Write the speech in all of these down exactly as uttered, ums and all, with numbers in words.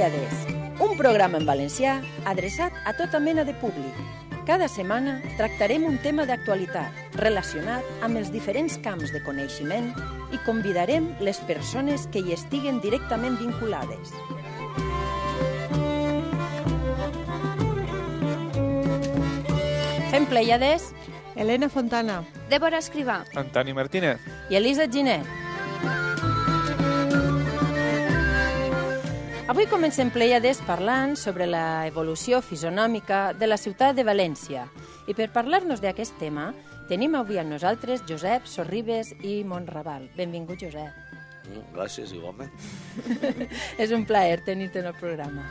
Pléiades, un programa en valencià adreçat a tota mena de públic. Cada setmana tractarem un tema d'actualitat relacionat amb els diferents camps de coneixement i convidarem les persones que hi estiguen directament vinculades. Fem Pléiades Elena Fontana, Débora Escrivà, Antoni Martínez i Elisa Ginet. Avui comencem Pléiades parlant sobre la evolució fisonòmica de la ciutat de València. I per parlar-nos d'aquest tema, tenim avui amb nosaltres Josep Sorribes i Monraval. Benvingut, Josep. Gràcies, igualment. És un plaer tenir-te en el programa.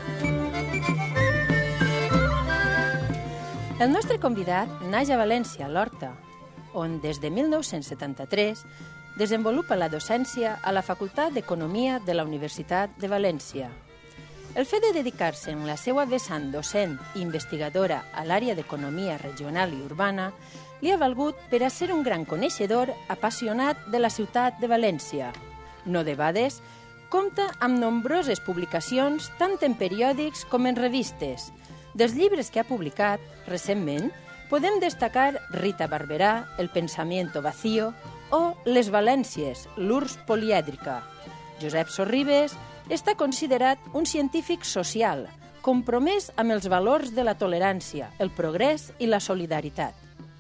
El nostre convidat naix a València, a l'Horta, on des de mil nou-cents setanta-tres desenvolupa la docència a la Facultat d'Economia de la Universitat de València. El fet de dedicar-se en la seva vessant docent i investigadora a l'àrea d'economia regional i urbana li ha valgut per a ser un gran coneixedor apassionat de la ciutat de València. No debades, compta amb nombroses publicacions tant en periòdics com en revistes. Dels llibres que ha publicat recentment podem destacar Rita Barberà, El pensamiento vacío, o Les Valències, l'Urs polièdrica. Josep Sorribes està considerat un científic social, compromès amb els valors de la tolerància, el progrés i la solidaritat.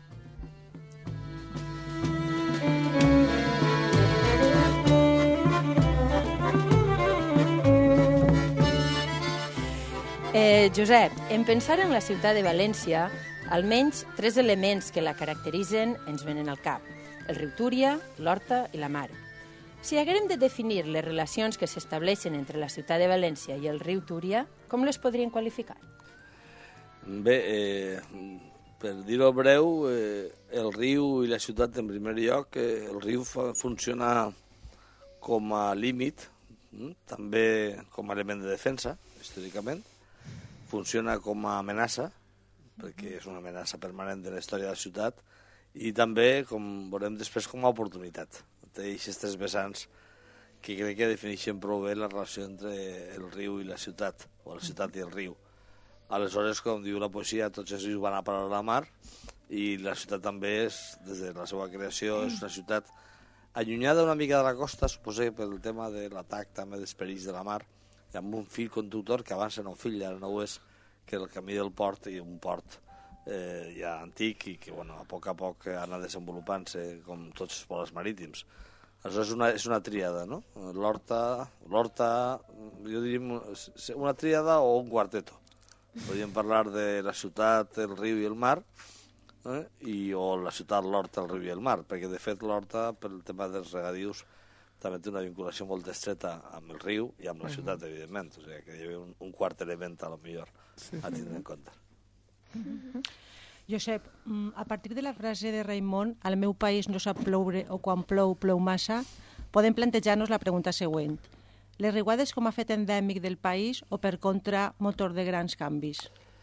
Eh, Josep, en pensar en la ciutat de València, almenys tres elements que la caracteritzen ens venen al cap: el riu Túria, l'Horta i la mar. Si haguérem de definir les relacions que s'estableixen entre la ciutat de València i el riu Túria, com les podríem qualificar? Bé, eh, per dir-ho breu, eh, el riu i la ciutat, en primer lloc, eh, el riu fa, funciona com a límit, eh, també com a element de defensa, històricament, funciona com a amenaça, perquè és una amenaça permanent de la història de la ciutat, i també, com veurem després, com a oportunitat. Té aquests tres vessants que crec que defineixen prou bé la relació entre el riu i la ciutat, o la ciutat i el riu. Aleshores, com diu la poesia, tots els rius van a parar a la mar, i la ciutat també és, des de la seva creació, és una ciutat allunyada una mica de la costa, suposo pel tema de l'atac també dels perills de la mar, i amb un fil conductor que abans era un fil, ara no ho és, que el camí del port, i un port Eh, ja antic i que bueno, a poc a poc anà desenvolupant-se com tots els pobles marítims. Aleshores és una, és una tríada, no? L'Horta, l'Horta, jo diria una tríada o un quarteto. Podríem parlar de la ciutat, el riu i el mar, eh? I, o la ciutat, l'Horta, el riu i el mar, perquè de fet l'Horta, pel tema dels regadius, també té una vinculació molt estreta amb el riu i amb la ciutat, evidentment. O sigui, que hi ha un, un quart element, a lo millor, a tindre en compte. Josep, a partir de la frase de Raimon, al meu país no sap ploure o quan plou, plou massa, podem plantejar-nos la pregunta següent. Les riuades com a fet endèmic del país o, per contra, motor de grans canvis?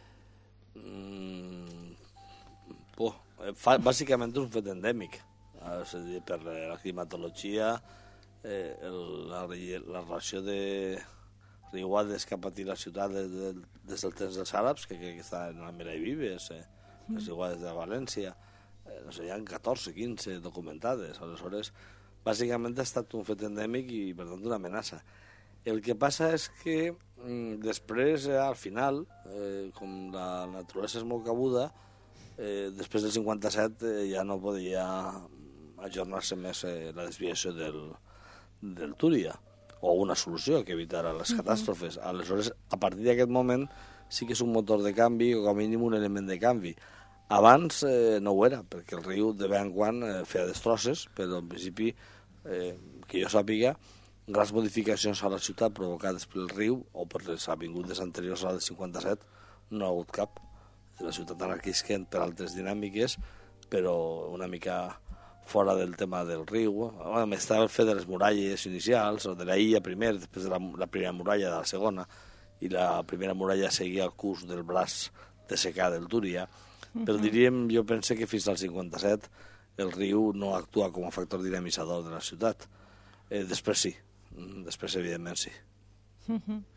Mm, oh, fa, bàsicament és un fet endèmic. És a dir, per la climatologia, eh, el, la, la relació de riuades que ha patit la ciutat des, de, des del temps dels àrabs, que, que, que està en Almira i Vives, eh, les riuades de València, eh, no sé, hi ha catorze, quinze documentades. Aleshores, bàsicament ha estat un fet endèmic i, per tant, una amenaça. El que passa és que mm, després, eh, al final, eh, com la naturalesa és molt cabuda, eh, després del cinquanta-set eh, ja no podia ajornar-se més eh, la desviació del, del Túria, o una solució que evitara les catàstrofes. Aleshores, a partir d'aquest moment, sí que és un motor de canvi, o com a mínim un element de canvi. Abans eh, no ho era, perquè el riu de vegades en quan eh, feia destrosses, però en principi, eh, que jo sàpiga, grans modificacions a la ciutat provocades pel riu o per les avingudes anteriors a la del cinquanta-set no ha hagut cap. La ciutat ha anat quisquent per altres dinàmiques, però una mica fora del tema del riu. Bueno, estava el fet de les muralles inicials, o de la illa primer, després de la, la primera muralla de la segona, i la primera muralla seguia el curs del braç de secà del Túria. Però diríem, jo penso que fins al cinquanta-set el riu no actua com a factor dinamitzador de la ciutat. Eh, després sí, després evidentment sí.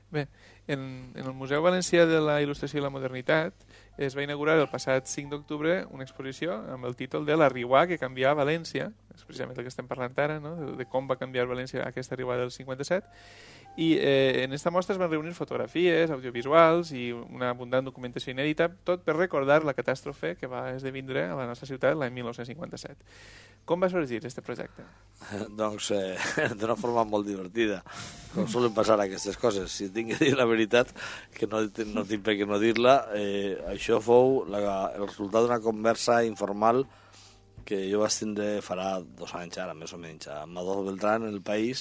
Bé, en, en el Museu Valencià de la Il·lustració i la Modernitat es va inaugurar el passat cinc d'octubre una exposició amb el títol de La riuà que canvià València, és precisament el que estem parlant ara, no? de, de com va canviar València aquesta riuà del cinquanta-set, i eh, en aquesta mostra es van reunir fotografies, audiovisuals i una abundant documentació inèdita, tot per recordar la catàstrofe que va esdevindre a la nostra ciutat l'any mil nou-cents cinquanta-set. Com va sorgir aquest projecte? Doncs eh, d'una forma molt divertida, com solen passar aquestes coses. Si tinc que dir la veritat, que no, no tinc per què no dir-la, eh, això fou la, el resultat d'una conversa informal que jo vaig tindre farà dos anys ara, més o menys, amb Adolf Beltrán, en El País,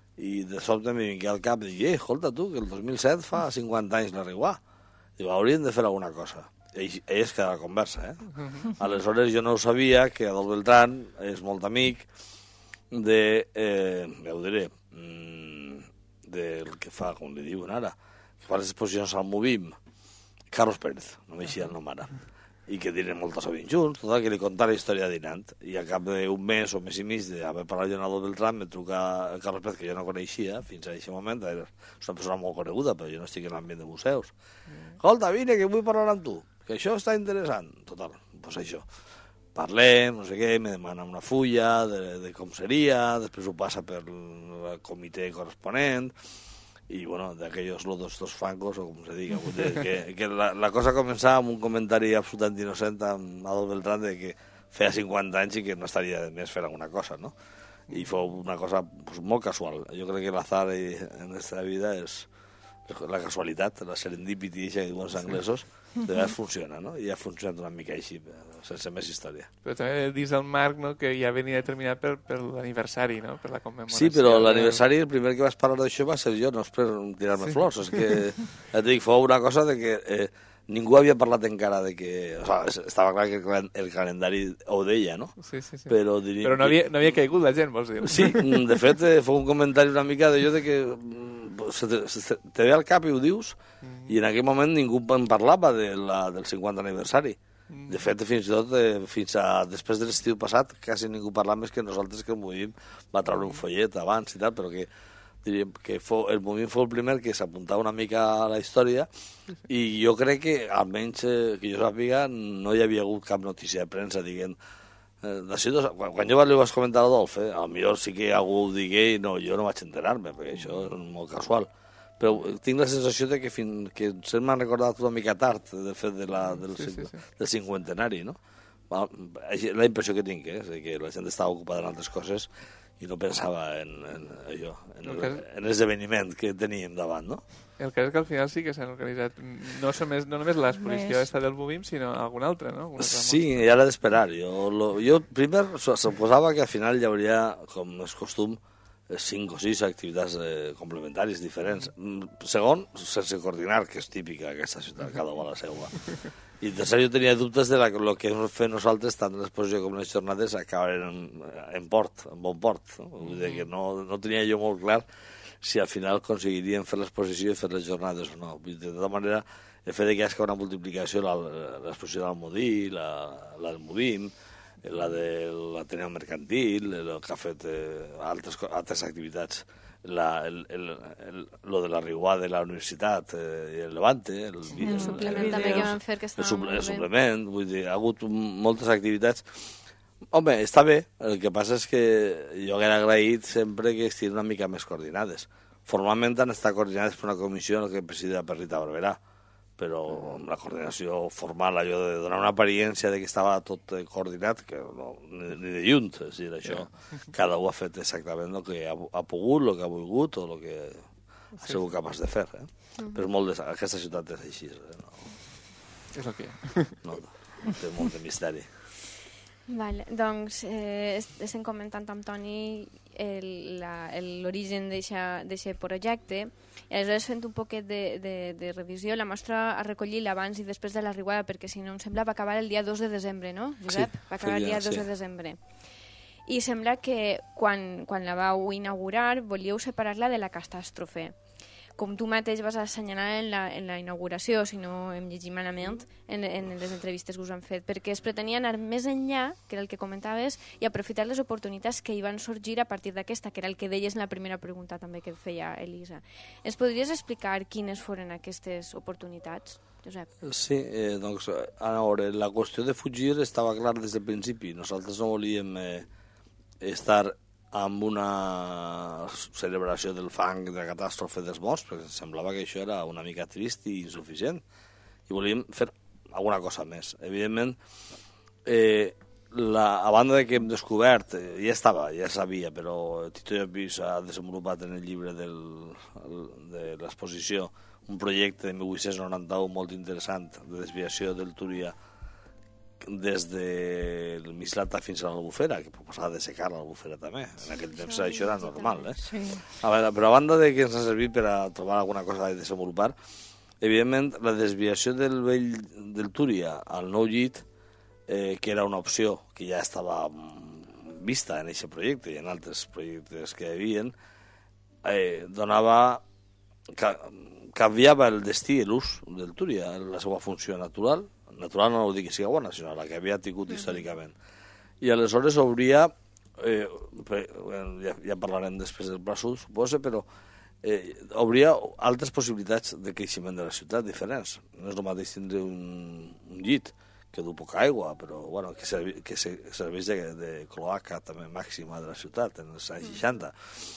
i de sobte m'hi vingué al cap i dic, eh, escolta tu, que el dos mil set fa cinquanta anys la riuà. Diu, hauríem de fer alguna cosa. Ell, ell es queda a la conversa, eh? Uh-huh. Aleshores jo no ho sabia, que Adolf Beltrán és molt amic de, eh, ja ho diré, mm, del que fa, com li diuen ara, que fa les exposicions al Movim, Carlos Pérez, no m'eixia el nom ara, i que tenen moltes sovint junts, total, que li conta la història dinant. I a cap d'un mes o mes i mig d'haver parlat jo amb Adolf Beltrán, me truca el Carlos Pérez, que jo no coneixia fins a aquest moment, era una persona molt coneguda, però jo no estic en l'ambient de museus. Escolta, vine, que vull parlar amb tu, que això està interessant. Total, doncs això. Parlem, no sé què, me demana una fulla de, de com seria, després ho passa per el comitè corresponent, i bueno, d'aquells lodos dos francos, o com se diga, que, que la, la cosa començava amb un comentari absolutament innocent amb Adolf Beltrán de que feia cinquanta anys i que no estaria de més fer alguna cosa, no? I fou una cosa pues, molt casual. Jo crec que l'azar en aquesta vida és la casualitat, la serendipity, que diuen els anglesos, de vegades funciona, no? I ha funcionat una mica així, sense més història. Però també dins del marc, no?, que ja venia determinat per, per l'aniversari, no?, per la commemoració. Sí, però l'aniversari, el primer que vas parlar d'això va ser jo, no és per tirar-me sí. flors, és que, ja et dic, fou una cosa de que eh, ningú havia parlat encara de que... O sigui, estava clar que el calendari ho deia, no? Sí, sí, sí. Però, diria, però no, havia, no havia caigut la gent, vols dir? Sí, de fet, eh, fou un comentari una mica d'allò de que se te, se te ve al cap i ho dius, mm. i en aquell moment ningú en parlava de la, del cinquanta aniversari. Mm. De fet, fins i tot, eh, fins a després de l'estiu passat, quasi ningú parlava més que nosaltres, que el Movim va treure un follet abans i tal, però que diríem que fou, el Movim fou el primer que s'apuntava una mica a la història, i jo crec que, almenys eh, que jo sàpiga, no hi havia hagut cap notícia de premsa dient Dos, quan jo li vaig comentar a l'Adolf, eh, potser sí que algú ho digué i no, jo no vaig enterar-me, perquè això és molt casual. Però tinc la sensació de que, fin, que se'm m'ha recordat una mica tard, de fet, de la, del, sí, sí, sí. del cinquantenari, no? La impressió que tinc, eh, és que la gent estava ocupada en altres coses i no pensava en, en allò, en, el, en l'esdeveniment que teníem davant, no? El cas és que al final sí que s'han organitzat no, només, no només l'exposició esta del Movim, sinó alguna altra, no? Alguna altra sí, i ara d'esperar. Jo, lo, jo primer suposava que al final hi hauria, com és costum, cinc o sis activitats eh, complementàries diferents. Segon, sense coordinar, que és típica aquesta ciutat, cada una a la seva. I tercer, jo tenia dubtes de la, lo que hem fet nosaltres, tant l'exposició com les jornades, acaben en, en port, en bon port. No? Vull dir que no, no tenia jo molt clar si al final aconseguirien fer l'exposició i fer les jornades o no. De tota manera, el fet que hi hagi una multiplicació, l'exposició de l'Almodí, la, la del Movim, la de l'Ateneu Mercantil, el que ha fet eh, altres, altres activitats, la, el, el, el, lo de la riuà de la universitat eh, i el Levante, el, sí, el suplement el, també que van fer, que estava el, molt el suplement, vull dir, ha hagut moltes activitats. Home, està bé, el que passa és que jo hauria agraït sempre que estiguin una mica més coordinades. Formalment han estat coordinades per una comissió que presidida per Rita Barberà, però amb la coordinació formal, allò de donar una apariència de que estava tot coordinat, que no, ni, ni de lluny, és a dir, això, cada un ha fet exactament el que ha, ha pogut, el que ha volgut o el que ha sigut capaç de fer. Eh? Mm. Però molt de, aquesta ciutat és així. Eh? No, és el que hi ha. No, té molt de misteri. Vale, doncs eh, estem comentant amb Toni l'origen d'aquest projecte i aleshores fent un poquet de, de, de revisió la mostra ha recollit l'abans i després de la riuada perquè si no em sembla va acabar el dia dos de desembre, no, Josep? Sí, va acabar el dia dos sí. de desembre i sembla que quan, quan la vau inaugurar volíeu separar-la de la catàstrofe. com tu mateix vas assenyalar en la, en la inauguració, si no em llegim malament, en, en les entrevistes que us han fet, perquè es pretenia anar més enllà, que era el que comentaves, i aprofitar les oportunitats que hi van sorgir a partir d'aquesta, que era el que deies en la primera pregunta també que et feia Elisa. Ens podries explicar quines foren aquestes oportunitats, Josep? Sí, eh, doncs, a veure, la qüestió de fugir estava clar des del principi. Nosaltres no volíem eh, estar amb una celebració del fang, de la catàstrofe dels morts, perquè semblava que això era una mica trist i insuficient, i volíem fer alguna cosa més. Evidentment, eh, la, a banda de que hem descobert, eh, ja estava, ja sabia, però Tito Llopis ha desenvolupat en el llibre del, el, de l'exposició un projecte de mil vuit-cents noranta-u molt interessant de desviació del Túria des del Mislata fins a l'Albufera, que proposava de secar l'Albufera també. En aquell temps això era normal, eh? Sí. A veure, però a banda de que ens ha servit per a trobar alguna cosa a desenvolupar, evidentment la desviació del vell del Túria al nou llit, eh, que era una opció que ja estava vista en aquest projecte i en altres projectes que hi havia, eh, donava... Ca, canviava el destí i l'ús del Túria, la seva funció natural, natural no ho dic que sigui bona, sinó la que havia tingut mm. històricament. I aleshores obria, eh, ja, ja parlarem després del Pla Sud, suposa, però eh, obria altres possibilitats de creixement de la ciutat diferents. No és el mateix tindre un, un llit que du poca aigua, però bueno, que, servi, que se, serveix de, de cloaca també màxima de la ciutat en els anys seixanta,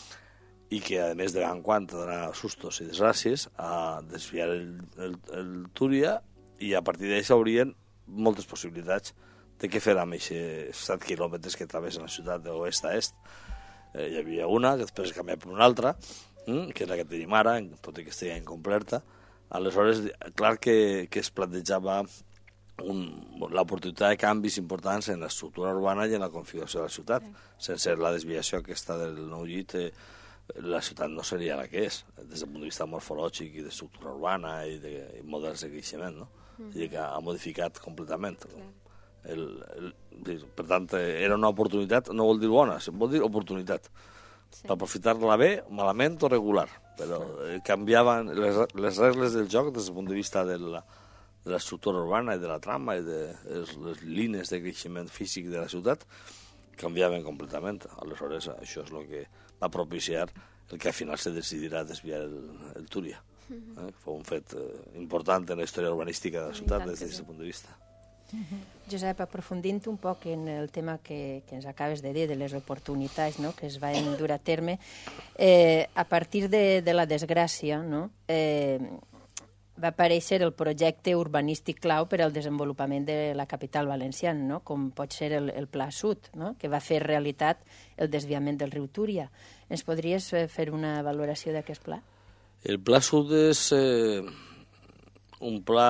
i que a més de tant en quant donarà sustos i desgràcies a desviar el, el, el Túria, i a partir d'ahí s'haurien moltes possibilitats de què fer amb aquests set quilòmetres que travessen la ciutat d'oest a est. Eh, hi havia una, que després es canviava per una altra, mm, que és la que tenim ara, tot i que estigui incompleta. Aleshores, clar que, que es plantejava l'oportunitat de canvis importants en l'estructura urbana i en la configuració de la ciutat. Sí. Sense la desviació aquesta del nou llit, eh, la ciutat no seria la que és, des del punt de vista morfològic i d'estructura urbana i de i models de creixement, no? Mm. I que ha modificat completament. El, el, per tant, era una oportunitat, no vol dir bona, vol dir oportunitat, sí. Per aprofitar-la bé, malament o regular, però eh, canviaven les, les regles del joc des del punt de vista de la, de l'estructura urbana i de la trama i de les, les línies de creixement físic de la ciutat, canviaven completament. Aleshores, això és el que va propiciar el que al final se decidirà desviar el, el Túria. Eh? Fou un fet eh, important en la història urbanística de la ciutat des d'aquest punt de vista. Josep, aprofundint un poc en el tema que, que ens acabes de dir, de les oportunitats, no?, que es van dur a terme, eh, a partir de, de la desgràcia, no?, eh, va aparèixer el projecte urbanístic clau per al desenvolupament de la capital valenciana, no?, com pot ser el, el Pla Sud, no?, que va fer realitat el desviament del riu Túria. Ens podries fer una valoració d'aquest pla? El Pla Sud és eh, un pla,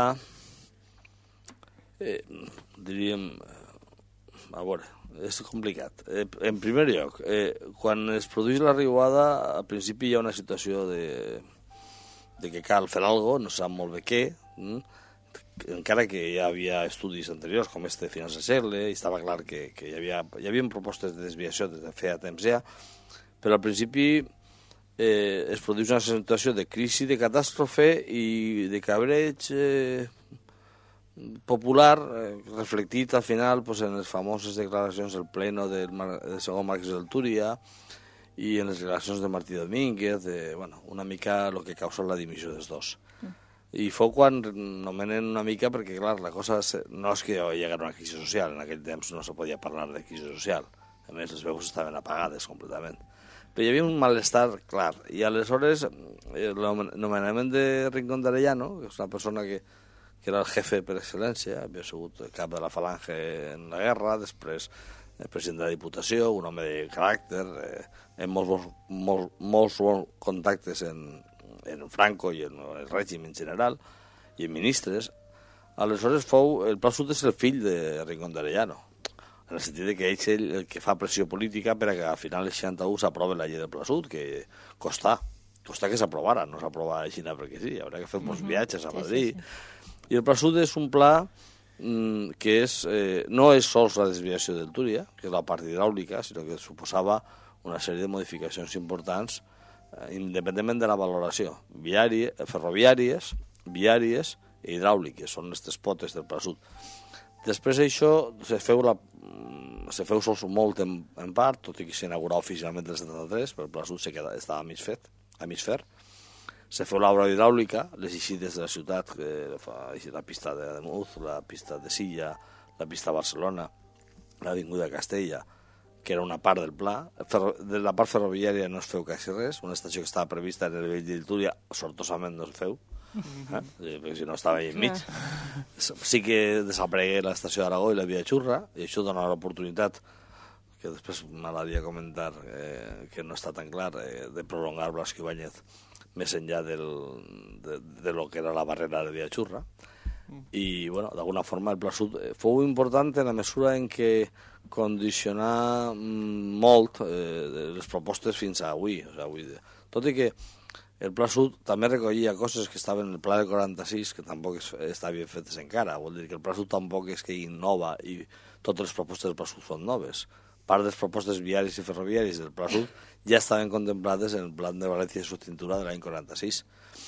eh, diríem, a veure, és complicat. Eh, en primer lloc, eh, quan es produeix la riuada, al principi hi ha una situació de... de que cal fer alguna cosa, no sap molt bé què, mm? encara que ja havia estudis anteriors, com este de finals de segle, i estava clar que, que hi, havia, hi havia propostes de desviació des de feia temps ja, però al principi eh, es produeix una situació de crisi, de catàstrofe i de cabreig eh, popular, eh, reflectit al final pues, en les famoses declaracions del pleno del, del segon Marquès del Túria, i en les relacions de Martí Domínguez, de, bueno, una mica el que causa la dimissió dels dos. Mm. I fou quan nomenen una mica, perquè clar, la cosa no és que hi hagués una crisi social, en aquell temps no se podia parlar de crisi social, a més les veus estaven apagades completament. Però hi havia un malestar clar, i aleshores el nomenament de Rincón d'Arellano, que és una persona que, que era el jefe per excel·lència, havia sigut cap de la falange en la guerra, després el president de la Diputació, un home de caràcter, eh, amb molts, molts, molts bons contactes en, en Franco i en el règim en general, i en ministres. Aleshores, fou, el Pla Sud és el fill de Rincón d'Arellano, en el sentit que ell és el, el que fa pressió política per a que al final del seixanta-u s'aprove la llei del Pla Sud, que costa, costa que s'aprovara, no s'aprova a Xina perquè sí, haurà que fer molts uh-huh. viatges a Madrid. Sí, sí, sí. I el Pla Sud és un pla que és, eh, no és sols la desviació del Túria, que és la part hidràulica, sinó que suposava una sèrie de modificacions importants independentment de la valoració, viàries, ferroviàries, viàries i hidràuliques, són les tres potes del Pla Sud. Després això se feu, la, se feu sols molt en, en part, tot i que s'inaugurà oficialment el setanta-tres, però el Pla Sud se queda, estava a mig fet, a mig fer. Se feu l'obra hidràulica, les eixides de la ciutat, que fa la pista de Demuz, la pista de Silla, la pista de Barcelona, l'avinguda de Castella, que era una part del pla. De la part ferroviària no es feu quasi res, una estació que estava prevista en el Vell de Túria, sortosament no es feu, eh? perquè si no estava allà enmig. Sí que desaparegué l'estació d'Aragó i la via Xurra, i això dona l'oportunitat, que després m'agradaria comentar, eh, que no està tan clar, eh, de prolongar Blasco Ibáñez més enllà del, de, de lo que era la barrera de via Xurra. I, bueno, d'alguna forma el Pla Sud fou important en la mesura en què condicionar molt eh, les propostes fins a avui. O sigui, avui. Tot i que el Pla Sud també recollia coses que estaven en el Pla del quaranta-sis, que tampoc es, estaven fetes encara. Vol dir que el Pla Sud tampoc és que innova i totes les propostes del Pla Sud són noves. Part de les propostes viàries i ferroviàries del Pla Sud ja estaven contemplades en el Plan de València de Sostenitura de l'any quaranta-sis.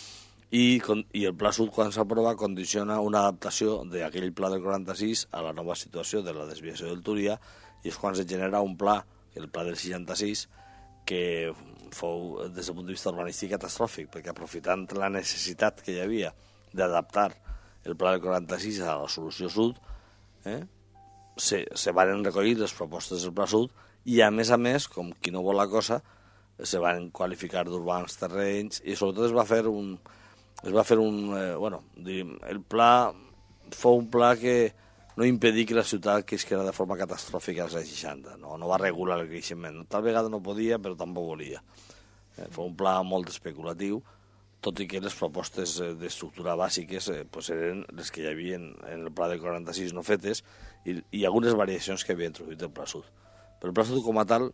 I, i el Pla Sud, quan s'aprova, condiciona una adaptació d'aquell pla del quaranta-sis a la nova situació de la desviació del Túria, i és quan es genera un pla, el pla del seixanta-sis, que fou, des del punt de vista urbanístic, catastròfic, perquè aprofitant la necessitat que hi havia d'adaptar el pla del quaranta-sis a la solució sud, eh, se, se van recollir les propostes del Pla Sud, i a més a més, com qui no vol la cosa, se van qualificar d'urbans terrenys, i sobretot es va fer un... Es va fer un... Eh, bueno, diríem, el pla fou un pla que no impedir que la ciutat creixera de forma catastròfica als anys seixanta. No, no va regular el creixement. Tal vegada no podia, però tampoc volia. Eh, fou un pla molt especulatiu, tot i que les propostes d'estructura bàsiques eh, pues eren les que hi havia en el pla del quaranta-sis no fetes i, i algunes variacions que havia introduït el Pla Sud. Però el Pla Sud com a tal...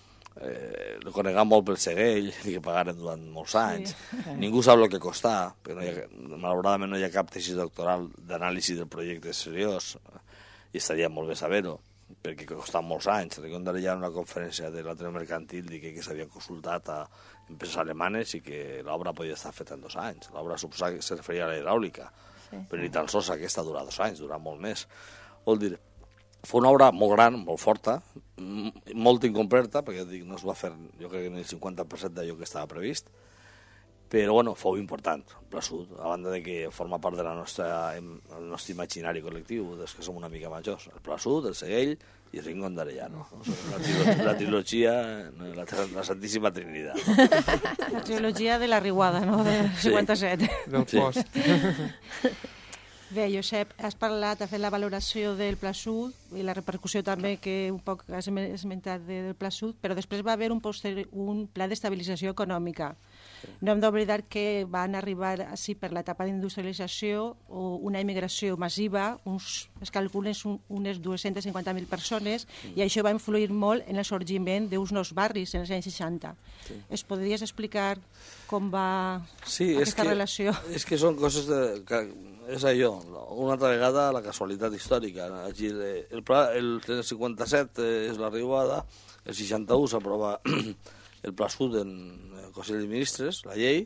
Eh, lo conegam molt pel segell, que pagaren durant molts anys. Sí. Ningú sap el que costà, perquè no hi ha, malauradament no hi ha cap tesi doctoral d'anàlisi del projecte seriós, i estaria molt bé saber-ho, perquè costà molts anys. Recordaré ja una conferència de l'Ateneu Mercantil que, que s'havia consultat a empreses alemanes i que l'obra podia estar feta en dos anys. L'obra suposa que se referia a la hidràulica, sí. Però ni tan sols aquesta dura dos anys, dura molt més. Vol dir, fou una obra molt gran, molt forta, molt incompleta, perquè dic, no es va fer, jo crec que ni el cinquanta per cent d'allò que estava previst, però bueno, fou important, el Pla Sud, a banda de que forma part de la nostra, el nostre imaginari col·lectiu, des que som una mica majors. El Pla Sud, el Seguell i Rincón d'Arellano. No? La, trilo, la trilogia, la, la Santíssima Trinitat. La trilogia de la Riuada, no? Del cinquanta-set. Sí. Del post. Sí. Bé, Josep, has parlat, has fet la valoració del Pla Sud i la repercussió també que un poc has esmentat del Pla Sud, però després va haver un, posterior, un pla d'estabilització econòmica. No hem d'oblidar que van arribar així per l'etapa d'industrialització o una immigració massiva, uns, es calculen un, unes dues-centes cinquanta mil persones, mm. i això va influir molt en el sorgiment d'uns nous barris en els anys seixanta. Sí. Es podries explicar com va sí, aquesta que, relació? És que són coses de... Que, és allò, una altra vegada la casualitat històrica. Aquí, el, pla, el cinquanta-set és la Riuada, el seixanta-u s'aprova el Pla Sud en el Consell de Ministres, la llei,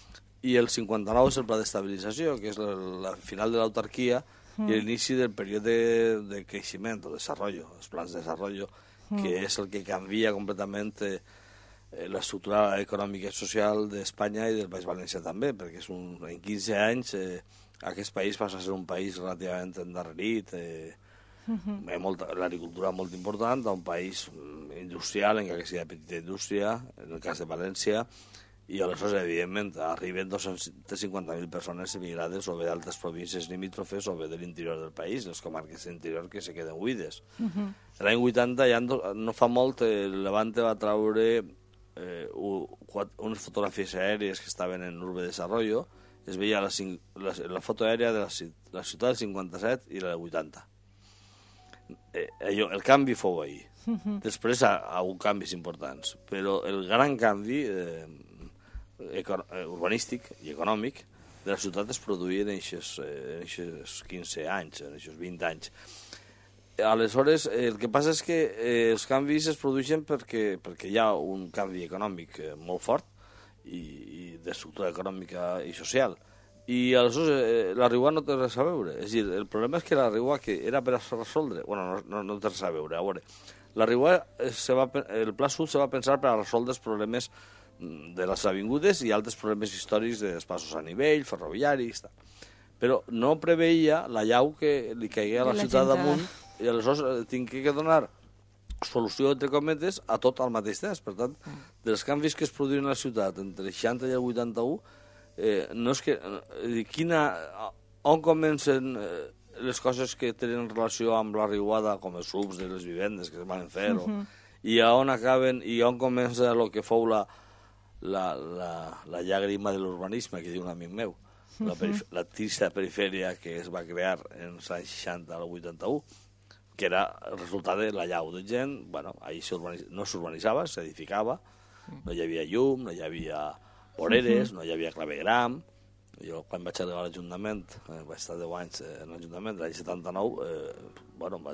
i el cinquanta-nou és el Pla d'Estabilització, que és la, la final de l'autarquia mm. i l'inici del període de, de creixement o desenvolupament, els plans de desenvolupament, mm. que és el que canvia completament eh, l'estructura econòmica i social d'Espanya i del País Valencià també, perquè és un, en quinze anys eh, aquest país passa a ser un país relativament endarrerit, eh, uh-huh. molta, l'agricultura molt important, un país industrial, encara que sigui de petita indústria, en el cas de València, i aleshores, evidentment, arriben dos-cents cinquanta mil persones emigrades o bé d'altres províncies limítrofes o bé de l'interior del país, les comarques d'interior que se queden buides. Uh-huh. L'any vuitanta, ja no, no fa molt, el Levante va traure eh, unes fotografies aèries que estaven en Urbe Desarrollo. Es veia la, la, la foto aèria de la, la ciutat del cinquanta-set i la del vuitanta. Eh, allò, el canvi fou ahir. Uh-huh. Després ha, ha hagut canvis importants, però el gran canvi eh, econ urbanístic i econòmic de la ciutat es produïa en aquests quinze anys, en aquests vint anys. Aleshores, el que passa és que eh, els canvis es produeixen perquè, perquè hi ha un canvi econòmic eh, molt fort i, i d'estructura econòmica i social. I aleshores eh, la riua no té res a veure. És a dir, el problema és que la riua que era per a resoldre... Bueno, no, no, no té res a veure. A veure, la riua, se va, el Pla Sud se va pensar per a resoldre els problemes de les avingudes i altres problemes històrics dels passos a nivell, ferroviaris, tal. Però no preveia la llau que li caigué a la, la ciutat damunt i aleshores tinc que donar solució, entre cometes, a tot al mateix temps. Per tant, dels canvis que es produïen a la ciutat entre el seixanta i el vuitanta-u, Eh, no és que... Eh, quina, on comencen eh, les coses que tenen relació amb la riuada, com els subs de les vivendes que es van fer, uh -huh. o, i a on acaben, i on comença el que fou la, la, la, la llàgrima de l'urbanisme, que diu un amic meu, uh -huh. la, perif la trista perifèria que es va crear en els anys seixanta al vuitanta-u, que era el resultat de la llau de gent. Bueno, ahir no s'urbanitzava, s'edificava, no hi havia llum, no hi havia voreres, uh -huh. no hi havia clavegram. Jo, quan vaig arribar a l'Ajuntament, eh, vaig estar deu anys en l'Ajuntament, l'any setanta-nou, eh, bueno, vaig...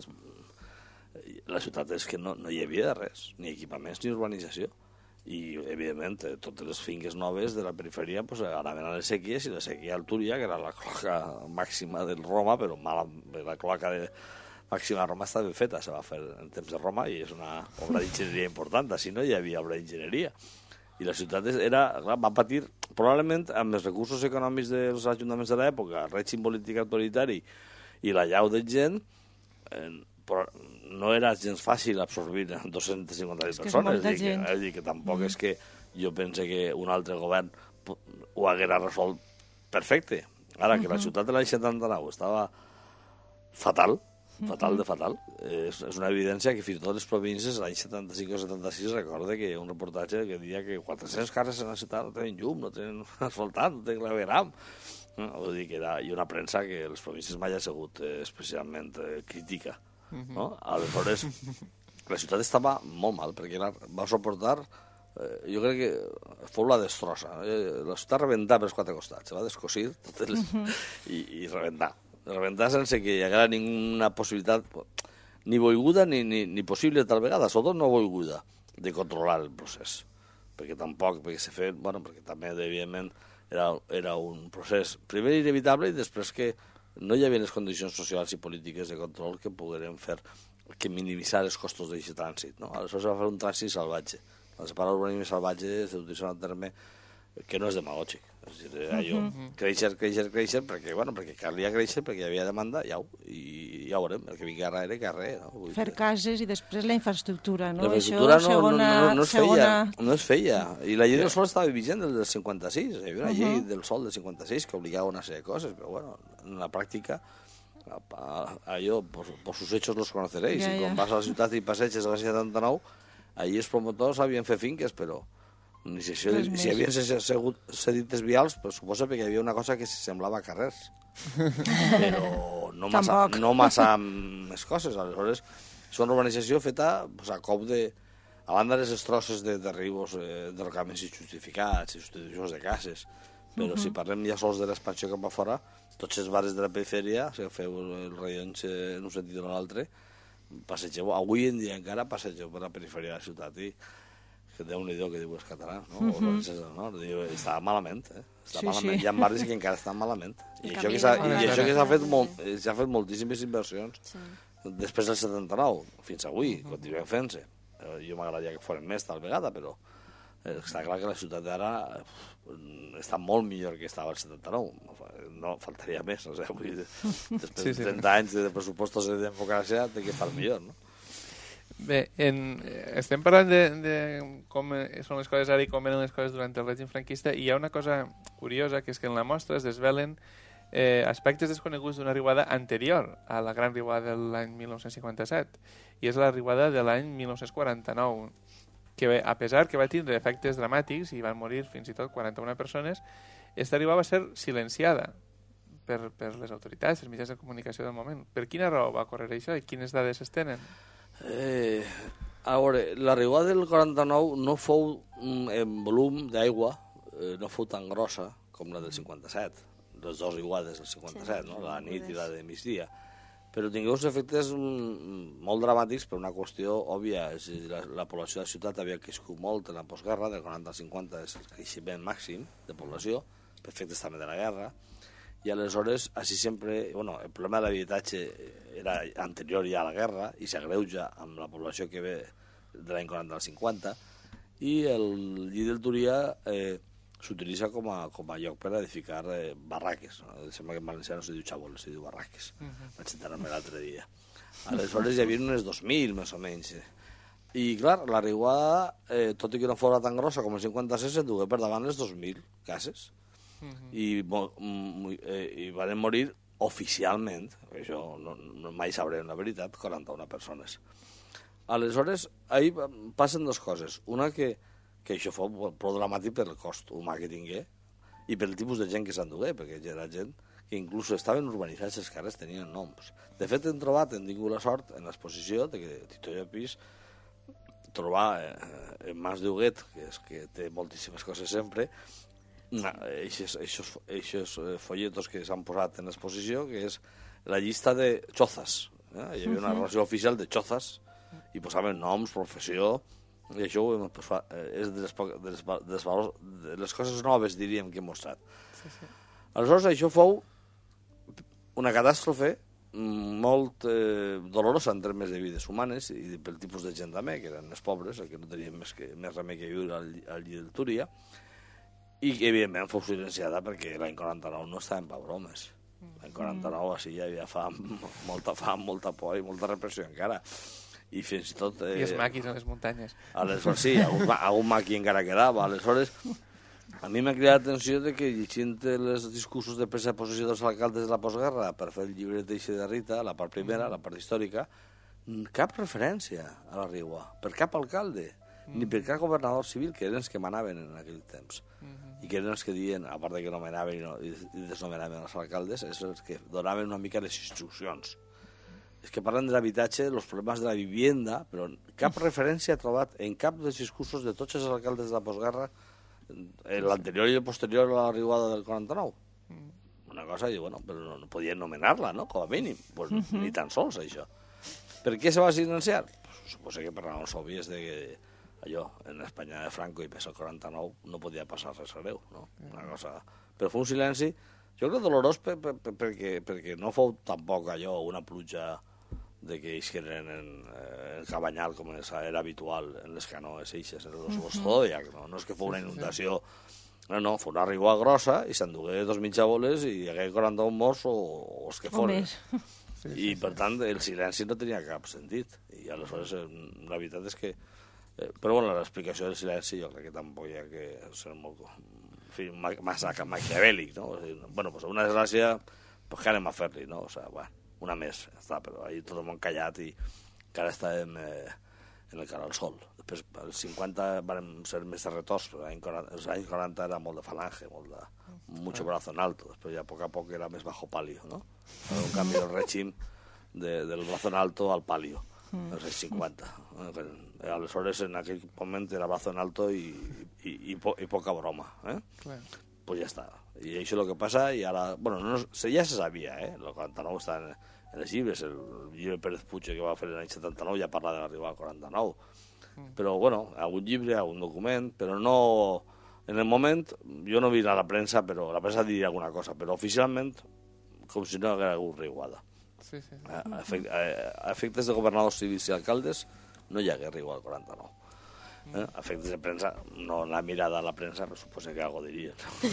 la ciutat és que no, no hi havia res, ni equipaments ni urbanització. I, evidentment, eh, totes les finques noves de la perifèria pues, anaven a les sèquies, i la sèquia al Túria, que era la cloaca màxima del Roma, però mala, la cloaca de màxima de Roma està ben feta, se va fer en temps de Roma, i és una obra d'enginyeria important, així no hi havia obra d'enginyeria. I la ciutat era, clar, va patir, probablement, amb els recursos econòmics dels ajuntaments de l'època, règim polític autoritari i la llau de gent, eh, però no era gens fàcil absorbir dos-cents cinquanta mil persones. És, que, és dir, que tampoc mm. és que jo pense que un altre govern ho haguera resolt perfecte. Ara, que mm -hmm. la ciutat de l'any setanta-nou estava fatal, fatal de fatal. És, és una evidència que fins i tot les províncies, l'any setanta-cinc o setanta-sis, recorde que hi ha un reportatge que deia que quatre-centes cases en la ciutat no tenen llum, no tenen asfaltat, no tenen clavegram. No? Vull dir que era, hi ha una premsa que les províncies mai ha sigut eh, especialment eh, crítica. No? Aleshores, la ciutat estava molt mal, perquè la, va suportar, eh, jo crec que fou la destrossa. Eh, la ciutat rebentava pels quatre costats, se va descosir totes les, i, i rebentar. rebentar sense que hi haguera ninguna possibilitat, ni volguda ni, ni, ni possible tal vegada, sobretot no volguda, de controlar el procés. Perquè tampoc, perquè s'ha fet, bueno, perquè també, evidentment, era, era un procés, primer inevitable, i després que no hi havia les condicions socials i polítiques de control que pogueren fer, que minimitzar els costos d'aquest trànsit. No? Aleshores va fer un trànsit salvatge. La paraula urbanisme salvatge s'utilitza un terme que no és demagògic. És a dir, allò, uh -huh. créixer, créixer, créixer, perquè, bueno, perquè calia créixer, perquè hi havia demanda, ja ho, i ja ho veurem, el que vingui darrere, carrer. No? Fer cases i després la infraestructura, no? La infraestructura Això, no, segona, no, no, no, es segona... feia, no es feia. I la llei del sol estava vigent des del cinquanta-sis. Hi havia una llei uh -huh. del sol del cinquanta-sis que obligava una sèrie de coses, però, bueno, en la pràctica, allò, por, por sus hechos los conoceréis. Ja, I quan ja. vas a la ciutat i passeges a la setanta-nou, allí els promotors havien fet finques, però ni si, si, si havien cedit els vials, pues, suposa que hi havia una cosa que semblava carrers. Però no massa, no massa més coses. Aleshores, és una urbanització feta pues, a cop de... A banda de les destrosses de derribos, eh, derrocaments injustificats i substitucions de cases. Però uh -huh. si parlem ja sols de l'expansió cap a fora, tots els barris de la perifèria, si feu el rellotge en un sentit o en l'altre, passegeu, avui en dia encara passegeu per la perifèria de la ciutat i que Déu-n'hi-do que diu els catalans, no? Uh -huh. no? Diu, està malament, eh? Està sí, malament. Sí. Hi ha barris que encara estan malament. I, I això que s'ha fet, molt, fet moltíssimes inversions sí. després del setanta-nou, fins avui, uh -huh. continuen fent-se. Jo m'agradaria que foren més tal vegada, però està clar que la ciutat d'ara està molt millor que estava el setanta-nou. No, faltaria més. O sigui, vull dir, després sí, sí. de trenta anys de pressupostos de democràcia té que estar millor, no? Bé, en, estem parlant de, de com són les coses ara i com eren les coses durant el règim franquista, i hi ha una cosa curiosa, que és que en la mostra es desvelen eh, aspectes desconeguts d'una riuada anterior a la gran riuada de l'any mil nou-cents cinquanta-set, i és la riuada de l'any mil nou-cents quaranta-nou, que a pesar que va tindre efectes dramàtics i van morir fins i tot quaranta-una persones, esta riuada va ser silenciada per, per les autoritats, els mitjans de comunicació del moment. Per quina raó va ocórrer això i quines dades es tenen? Eh, a veure, la riuada del quaranta-nou no fou en volum d'aigua, eh, no fou tan grossa com la del cinquanta-set, les dues riuades del cinquanta-set, sí, no? La nit i la de migdia. però tingué uns efectes molt dramàtics per una qüestió òbvia. És a dir, la, la població de la ciutat havia crescut molt en la postguerra, del quaranta al cinquanta és el creixement màxim de població, per efectes també de la guerra, i aleshores, així sempre, bueno, el problema de l'habitatge era anterior ja a la guerra i s'agreuja amb la població que ve de l'any quaranta al cinquanta, i el llit del Túria eh, s'utilitza com, a, com a lloc per edificar eh, barraques. No? Sembla que en valencià no se diu xabol, se diu barraques. Uh -huh. Vaig enterar-me l'altre dia. Aleshores hi havia unes dos mil, més o menys. I, clar, la riuada, eh, tot i que no fos tan grossa com el cinquanta-sis, s'endugué per davant les dos mil cases. Uh -huh. I, mo, eh, i van morir oficialment, això no, no mai sabrem la veritat, quaranta-una persones. Aleshores, ahir passen dues coses. Una, que, que això fou prou dramàtic per el cost humà que tingué i per el tipus de gent que s'endugué, perquè era gent que inclús estaven urbanitzats, els carrers tenien noms. De fet, hem trobat, hem tingut la sort, en l'exposició, de que Tito Llopis trobar eh, en Mas d'Huguet, que és que té moltíssimes coses sempre, aquests folletos que s'han posat en l'exposició, que és la llista de xozas. Eh? Hi havia una relació oficial de xozas i posaven noms, professió, i això és de les, de les, de les, valors, de les coses noves, diríem, que hem mostrat. Sí, sí. Aleshores, això fou una catàstrofe molt eh, dolorosa en termes de vides humanes i pel tipus de gent també, que eren els pobres, que no tenien més, que, més remei que viure al, al llit del Túria, i que, evidentment, fou silenciada perquè l'any quaranta-nou no estaven pa bromes. L'any quaranta-nou així hi havia fam, molta fam, molta por i molta repressió encara. I fins i tot... Eh, I els maquis en les muntanyes. Aleshores, sí, algun, algun maqui encara quedava. Aleshores, a mi m'ha cridat l'atenció de que llegint els discursos de presa de possessió dels alcaldes de la postguerra per fer el llibre d'Eixe de Rita, la part primera, la part històrica, cap referència a la Riua, per cap alcalde, ni per cap governador civil, que eren els que manaven en aquell temps. I que eren els que diuen, a part de que nomenaven i, no, i desnomenaven els alcaldes, és els que donaven una mica les instruccions. És que parlen de l'habitatge, els problemes de la vivienda, però cap referència ha trobat en cap dels discursos de tots els alcaldes de la postguerra, l'anterior i el posterior a la riuada del quaranta-nou. Una cosa, i bueno, però no, no podien nomenar-la, no?, com a mínim. Pues, ni tan sols, això. Per què se va silenciar? Pues, suposo que per raons òbvies de que allò, en Espanya de Franco i pes al quaranta-nou, no podia passar res greu, no? Una cosa... Però fou un silenci, jo crec dolorós per, per, per, perquè, perquè no fou tampoc allò una pluja de que isqueren en eh, el Cabanyal, com era habitual en les canoes eixes, en els Zodiac, no? No és que fou una inundació, no, no, fou una riua grossa i s'endugué dos mitjaboles i hi hagué quaranta-un morts o, o els que foren. Sí, sí, I, per tant, el silenci no tenia cap sentit. I, aleshores, la veritat és que... Eh, però, bueno, l'explicació del silenci jo crec que tampoc hi ha que ser molt... En fi, massa maquiavèlic, no? O sigui, bueno, pues una desgràcia, pues què anem a fer-li, no? O sigui, bueno, una més, ja està, però ahir tot el món callat i encara estàvem eh, en el cara al sol. Després, als cinquanta vam ser més terretors, però els anys quaranta era molt de falange, molt de... mucho brazo en alto, després ja a poc a poc era més bajo palio, no? Era un canvi del règim de, del brazo en alto al palio, als anys cinquanta. Aleshores, en aquell moment era brazo en alto i, i, i, po, i poca broma, eh? Clar. Pues ja està. I això és el que passa, i ara... Bueno, no, ja se sabia, eh? El quaranta-nou està en, en els llibres, el llibre Pérez Puig que va fer l'any setanta-nou ja parla de l'arribada al quaranta-nou. Mm. Però, bueno, algun llibre, algun document, però no... En el moment, jo no vi a la premsa, però la premsa diria alguna cosa, però oficialment, com si no hagués hagut riuada. Sí, sí. A, a, efect, a, a efectes de governadors civils i alcaldes, no hi hagués riuada al quaranta-nou. Eh? A efectes de premsa, no la mirada a la premsa, però suposo que algo diria.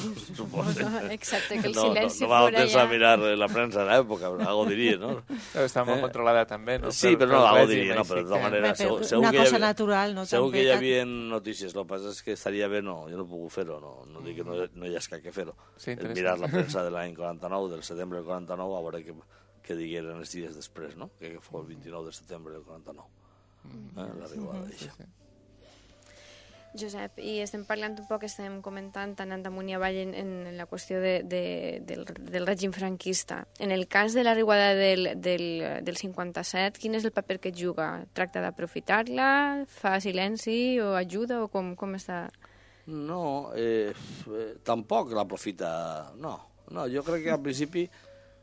No, exacte, que el silenci no, no, no, no va a mirar la premsa en l'època, però algo diria, no? Però està molt eh? controlada també, no? Sí, però no, algo diria, no, però de tota manera... Segur, segur una que cosa havia, natural, no? Segur que hi havia notícies, el que passa és que estaria bé, no, jo no puc fer-ho, no, no dic que no, no hi ha esclar que fer-ho. Sí, mirar la premsa de l'any quaranta-nou, del setembre del quaranta-nou, a veure què, què digueren els dies després, no? Que fou el vint-i-nou de setembre del quaranta-nou, eh? l'arribada d'això. Josep, i estem parlant un poc, estem comentant tant amunt i avall en, en la qüestió de, de, del, del règim franquista. En el cas de la riuada del, del, del cinquanta-set, quin és el paper que juga? Tracta d'aprofitar-la? Fa silenci o ajuda? O com, com està? No, eh, eh, tampoc l'aprofita, no. No, jo crec que al principi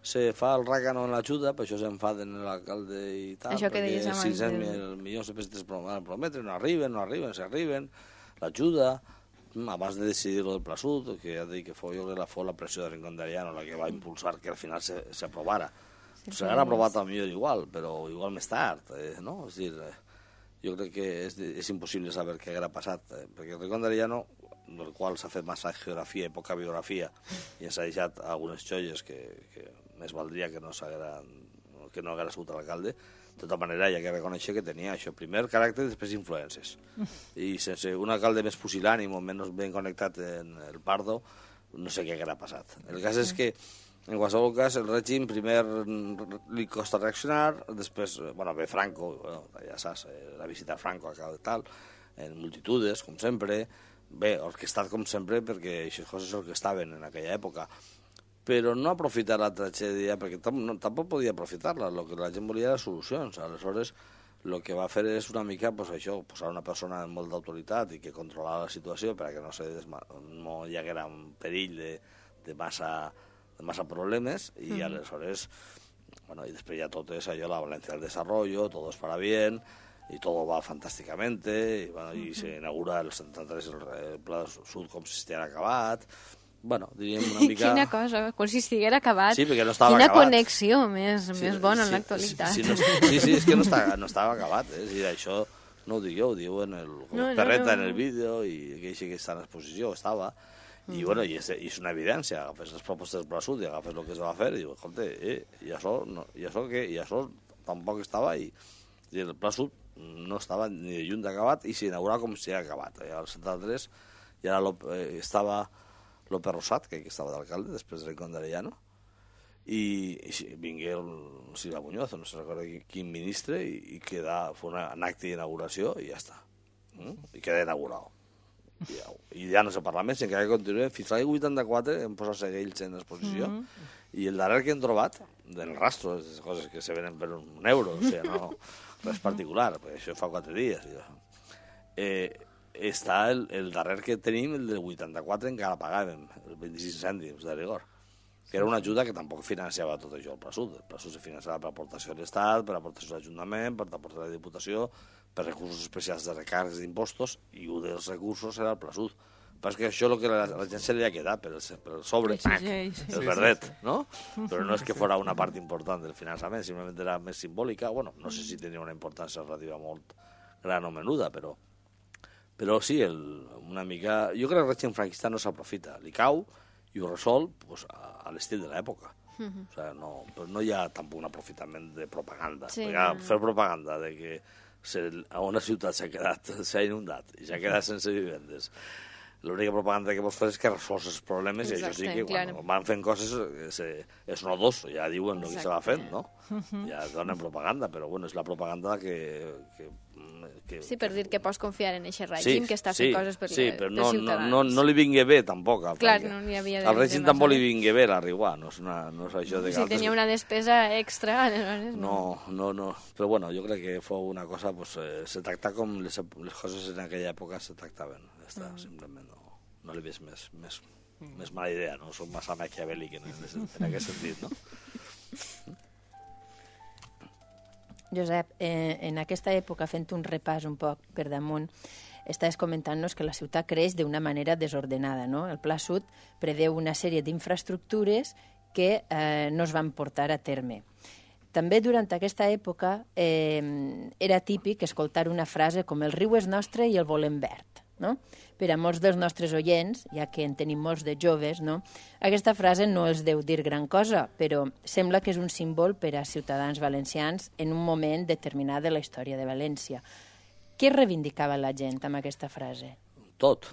se fa el ràcano en l'ajuda, per això s'enfaden l'alcalde i tal, això que deies perquè abans sis-cents milions de pessetes prometen, no arriben, no arriben, s'arriben, l'ajuda, abans de decidir lo del Pla Sud, que ja dic que fou, jo crec que fou la pressió de Rincón de Arellano la que va impulsar que al final s'aprovara. S'haguera aprovat a millor igual, però igual més tard, eh, no? És dir, eh, jo crec que és, és impossible saber què haguera passat, eh, perquè Rincón de Arellano, del qual s'ha fet massa geografia i poca biografia, i ens ha deixat algunes xolles que, que més valdria que no que no haguera sigut l'alcalde. De tota manera, hi ha que reconèixer que tenia això, primer caràcter i després influències. I sense un alcalde més pusil·lànim o menys ben connectat en el Pardo, no sé què haguera passat. El cas és que, en qualsevol cas, el règim primer li costa reaccionar, després, bueno, ve Franco, bueno, ja saps, la visita a Franco a cada tal, en multitudes, com sempre, bé, orquestat com sempre, perquè aquestes coses orquestaven en aquella època, però no aprofitar la tragèdia, perquè no, tampoc podia aprofitar-la, el que la gent volia era solucions. Aleshores, el que va fer és una mica, pues, això, posar una persona amb molt d'autoritat i que controlara la situació perquè no, se desma... no hi haguera un perill de, de, massa, de massa problemes, i mm. aleshores, bueno, y després ja tot és allò, la Valencia del desarrollo, todo es para bien, y todo va fantàsticamente, y, bueno, y se inaugura el setanta-tres el, el Pla Sud com si estiguera acabat. Bueno, diríem una mica... Quina cosa, com si estiguera acabat. Sí, perquè no estava Quina acabat. Quina connexió més, sí, més bona sí, en l'actualitat. Sí, sí, no, sí, sí, és que no estava, no estava acabat. Eh? És dir, això no ho dic jo, ho diu en el, no, Perreta no, no. en el vídeo, i que així que està en exposició, estava. I, mm. bueno, i és, i és una evidència, agafes les propostes del Pla Sud i agafes el que es va fer, i diu, escolta, eh, i això, no, i això què? I això tampoc estava, i, i el Pla Sud no estava ni de lluny d'acabat, i s'inaugurava com si era acabat. I al setanta-tres ja lo, eh, estava López Rosat, que estava d'alcalde, després de Rincón de Arellano, i, i vingué el Silva Muñoz, no sé recorda quin ministre, i, i queda, fue una, un acte d'inauguració i ja està. Mm? I queda inaugurat. I ja, I ja no se parla més, encara que continuem. Fins l'any vuitanta-quatre hem posat seguells en exposició, mm -hmm. i el darrer que hem trobat, del rastro, les coses que se venen per un euro, o sigui, no res particular, perquè això fa quatre dies. Eh, està el, el darrer que tenim, el del vuitanta-quatre, encara pagàvem, els vint-i-cinc cèntims de rigor, que era una ajuda que tampoc financiava tot això el Pla Sud. El Pla Sud se financiava per aportació de l'Estat, per aportació de l'Ajuntament, per aportació de la Diputació, per recursos especials de recàrrecs d'impostos, i un dels recursos era el Pla Sud. Però és que això és el que la, la gent se li ha quedat per el, per el sobre, sí, sí, sí, el verdet, no? Però no és que fora una part important del finançament, simplement era més simbòlica. Bueno, no sé si tenia una importància relativa molt gran o menuda, però però sí, el, una mica... Jo crec que el règim franquista no s'aprofita. Li cau i ho resol pues, a, a l'estil de l'època. Uh -huh. O sigui, no, però no hi ha tampoc un aprofitament de propaganda. Sí, no. Fer propaganda de que se, a una ciutat s'ha quedat, s'ha inundat i s'ha quedat sense vivendes. L'única propaganda que vols fer és que resols els problemes. Exacte, i això sí que quan clar. van fent coses és, és nodos, ja diuen el que se va fent, no? Uh-huh. Ja donen propaganda, però bueno, és la propaganda que... que, que sí, per que... dir que pots confiar en aquest règim, sí, que està fent sí, coses per, sí, però no, ciutadans. No, no, no li vingué bé, tampoc. Al clar, no n'hi havia de... Al règim tampoc li vingué bé la Riuà, no és, una, no és això de... Si tenia una despesa extra, aleshores... No, no, no. Però bueno, jo crec que fou una cosa, pues, eh, se tracta com les, les coses en aquella època se tractaven. Ja està, mm. simplement no. No li veig més, més, mm. més mala idea, no? Soc massa maquiavèlic en, en aquest sentit, no? Josep, eh, en aquesta època, fent un repàs un poc per damunt, estàs comentant-nos que la ciutat creix d'una manera desordenada, no? El Pla Sud preveu una sèrie d'infraestructures que eh, no es van portar a terme. També durant aquesta època eh, era típic escoltar una frase com el riu és nostre i el volem verd. No? Per a molts dels nostres oients, ja que en tenim molts de joves, no? Aquesta frase no els deu dir gran cosa, però sembla que és un símbol per a ciutadans valencians en un moment determinat de la història de València. Què reivindicava la gent amb aquesta frase? Tot.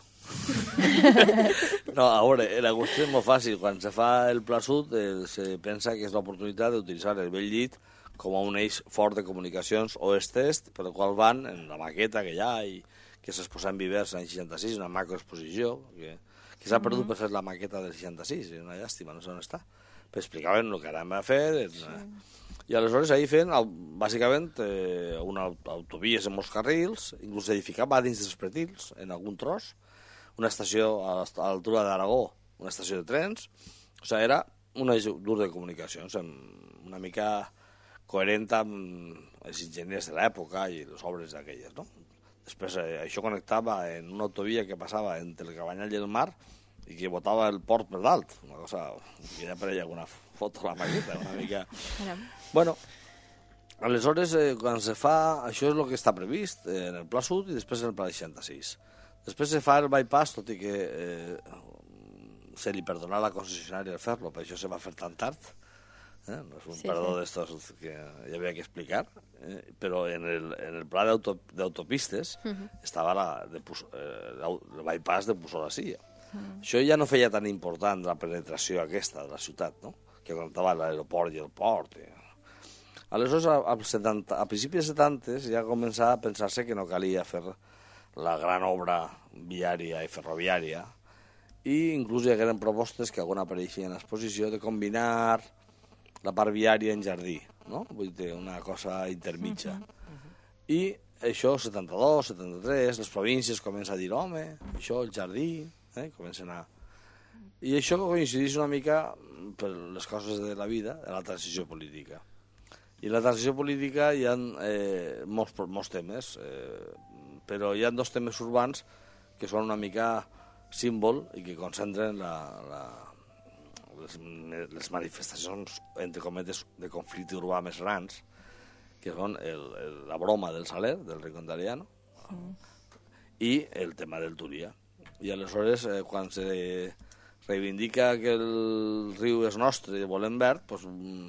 No, a veure, la qüestió és molt fàcil. Quan se fa el Pla Sud, eh, se pensa que és l'oportunitat d'utilitzar el vell llit com a un eix fort de comunicacions oest-est, per el qual van en la maqueta que hi ha i que s'exposa en Vivers l'any seixanta-sis, una macroexposició, que, que s'ha perdut per fer la maqueta del seixanta-sis, és una llàstima, no sé on està. Però explicaven el que anàvem a fer, sí. I aleshores ahir feien, bàsicament, eh, una autovies en molts carrils, inclús edificava dins dels pretils, en algun tros, una estació a l'altura d'Aragó, una estació de trens, o sigui, era un eix dur de comunicacions, una mica coherent amb els enginyers de l'època i les obres d'aquelles, no? Després eh, això connectava en una autovia que passava entre el Cabanyal i el mar i que botava el port per dalt, una cosa que ja per allà alguna foto a la maqueta, una mica... Bueno, aleshores, eh, quan se fa, això és el que està previst eh, en el Pla Sud i després en el Pla seixanta-sis. Després se fa el bypass, tot i que eh, se li perdonà a la concessionària fer-lo, per això se va fer tan tard. Eh? No és un sí, perdó sí. d'estos que hi havia que explicar, eh? Però en el, en el pla d'autopistes uh -huh. estava la, de, eh, el bypass de Pusol-Silla. Uh -huh. Això ja no feia tan important la penetració aquesta de la ciutat, no? Que connectava l'aeroport i el port. I... Aleshores, a, a, setanta, a principis de setanta ja començava a pensar-se que no calia fer la gran obra viària i ferroviària, i inclús hi hagueren propostes que alguna apareixia en l'exposició de combinar la part viària en jardí, no? Vull dir, una cosa intermitja. Uh -huh. I això, setanta-dos, setanta-tres, les províncies comencen a dir, home, això, el jardí, eh? Comencen a... I això coincideix una mica, per les coses de la vida, de la transició política. I en la transició política hi ha eh, molts, molts temes, eh, però hi ha dos temes urbans que són una mica símbol i que concentren la... la Les, les manifestacions, entre cometes, de conflicte urbà més grans, que són el, el, la broma del Saler, del Rincón d'Ariano, mm. i el tema del Túria. I aleshores, eh, quan se reivindica que el riu és nostre i volem verd, doncs,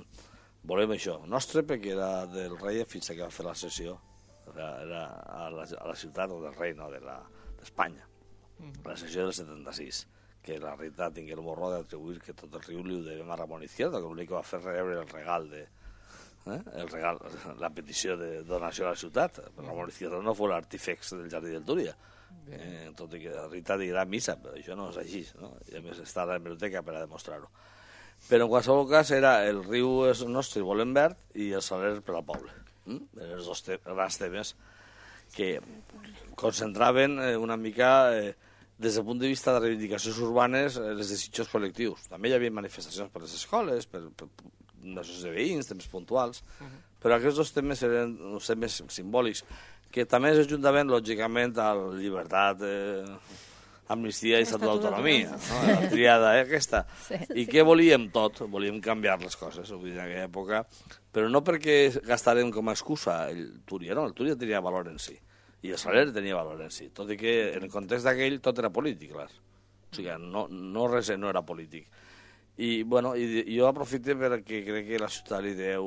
volem això, nostre perquè era del rei fins que va fer la cessió, era, era a, la, a la ciutat del rei, no, d'Espanya, de mm. la cessió del setanta-sis. Que la realitat tingui el morro d'atribuir que tot el riu li ho devem a Ramon Izquierdo, que l'únic que va fer rebre el regal de... Eh? El regal, la petició de donació a la ciutat. Ramon Izquierdo no fou l'artífex del Jardí del Túria. Eh, tot i que la realitat dirà missa, però això no és així, no? I a més està a la biblioteca per a demostrar-ho. Però en qualsevol cas era el riu és nostre i volem verd i el Saler per al poble. Mm? Els dos te grans temes que concentraven eh, una mica... Eh, des del punt de vista de reivindicacions urbanes, els desitjos col·lectius. També hi havia manifestacions per les escoles, per, per associacions de veïns, temes puntuals, uh -huh. però aquests dos temes eren uns temes simbòlics, que també s'ajuntaven, lògicament, a la llibertat, eh, amnistia i estat d'autonomia, no? La triada eh, aquesta. Sí, I sí. Què volíem tot? Volíem canviar les coses, vull dir, en aquella època, però no perquè gastàrem com a excusa el Túria, no, el Túria tenia valor en si. I el Saler tenia valor en si, tot i que en el context d'aquell tot era polític, clar. O sigui, no, no res no era polític. I, bueno, i, i jo aprofito perquè crec que la ciutat li deu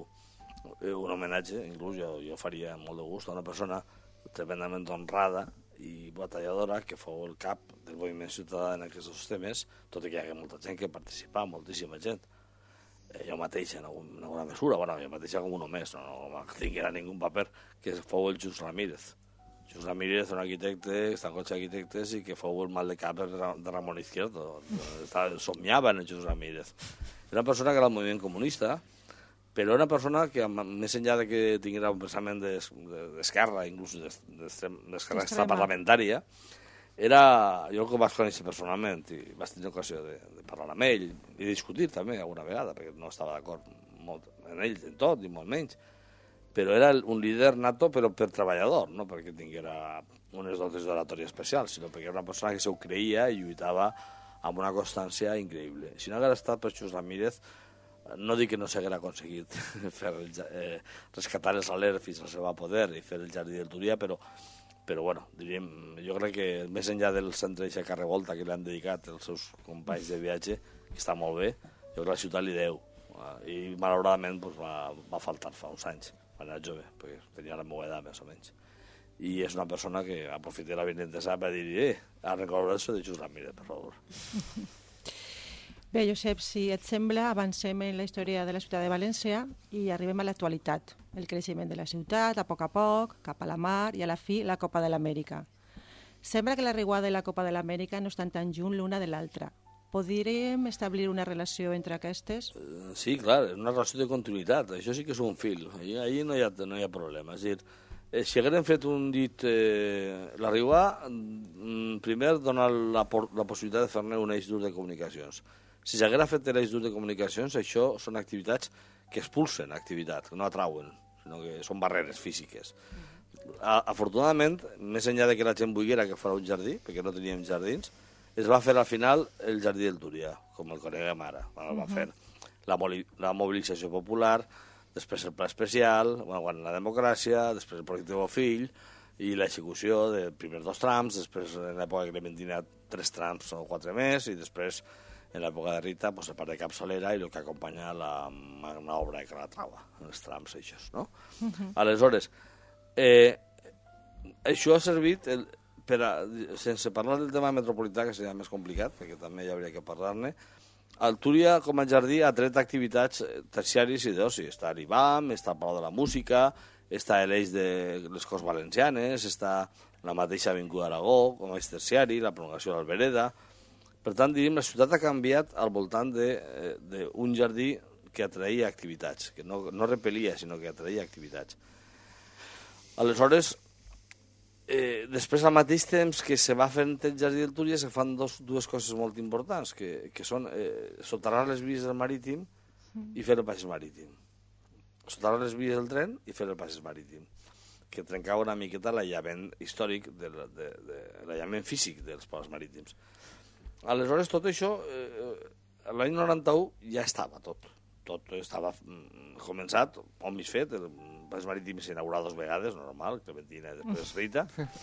un homenatge, inclús jo, jo faria molt de gust, a una persona tremendament honrada i batalladora que fou el cap del moviment ciutadà en aquests dos temes, tot i que hi ha molta gent que participa, moltíssima gent. Eh, jo mateix, en, algun, en alguna mesura, bueno, jo mateix com un només, no, no tinguera ningú paper, que fou el Just Ramírez. Just Ramírez, un arquitecte, està en cotxe d'arquitectes i que fou el mal de cap de Ramon Izquierdo. Somiava en el Just Ramírez. Era una persona que era el moviment comunista, però era una persona que, més enllà de que tinguera un pensament d'esquerra, inclús d'esquerra extraparlamentària, era, jo que vaig conèixer personalment i vaig tenir ocasió de, de parlar amb ell i discutir també alguna vegada, perquè no estava d'acord en ell en tot, ni molt menys, però era un líder nato però per treballador, no perquè tinguera unes dotes d'oratòria especials, sinó perquè era una persona que s'ho creia i lluitava amb una constància increïble. Si no hagués estat per Just Ramírez, no dic que no s'haguera aconseguit fer el, eh, rescatar el Saler fins al seu poder i fer el Jardí del Túria, però però bueno, diríem, jo crec que més enllà del centre de Carrevolta que li han dedicat els seus companys de viatge, que està molt bé, jo crec que la ciutat li deu, i malauradament doncs, va, va faltar fa uns anys, quan era jove, perquè tenia la meva edat més o menys. I és una persona que aprofita la benentesa per dir, eh, a recordar-se de Just Ramírez, per favor. Bé, Josep, si et sembla, avancem en la història de la ciutat de València i arribem a l'actualitat. El creixement de la ciutat, a poc a poc, cap a la mar i a la fi la Copa de l'Amèrica. Sembla que la riuada i la Copa de l'Amèrica no estan tan junt l'una de l'altra. Podríem establir una relació entre aquestes? Sí, clar, una relació de continuïtat. Això sí que és un fil. Allí no hi ha, no hi ha problema. És a dir, si haguérem fet un dit... Eh, la riuada, primer, dona la, la possibilitat de fer-ne un eix dur de comunicacions. Si s'haguera fet l'eix d'ús de comunicacions, això són activitats que expulsen activitat, que no atrauen, sinó que són barreres físiques. A, afortunadament, més enllà de que la gent volguera que fos un jardí, perquè no teníem jardins, es va fer al final el Jardí del Túria, com el coneguem ara. El va fer la, la mobilització popular, després el pla especial, bueno, la democràcia, després el projecte Bofill, i l'execució de primer dos trams, després en l'època clementina tres trams o quatre més, i després en l'època de Rita pues, el part de capçalera i el que acompanya la magna obra de Calatrava, els trams eixos, no? Uh-huh. Aleshores, eh, això ha servit el, per a, sense parlar del tema metropolità, que seria més complicat, perquè també hi hauria que parlar-ne. El Túria, com a jardí, ha tret activitats terciaris i d'oci. Està l'Ibam, està el Palau de la Música, està l'eix de les Corts Valencianes, està la mateixa Avinguda Aragó, com a eix terciari, la prolongació de l'Albereda. Per tant, diríem, la ciutat ha canviat al voltant d'un jardí que atraïa activitats, que no, no repelia, sinó que atraïa activitats. Aleshores, eh, després al mateix temps que se va fent el Jardí del Túria se fan dos, dues coses molt importants, que, que són eh, soterrar les vies del marítim i fer el passeig marítim. Soterrar les vies del tren i fer el passeig marítim, que trencava una miqueta l'aïllament històric, de, de, de, l'aïllament físic dels ports marítims. Aleshores, tot això, eh, l'any noranta-u ja estava tot. Tot estava començat, o més fet, el passeig marítim s'inaugurà dues vegades, normal, Clementina i després Rita.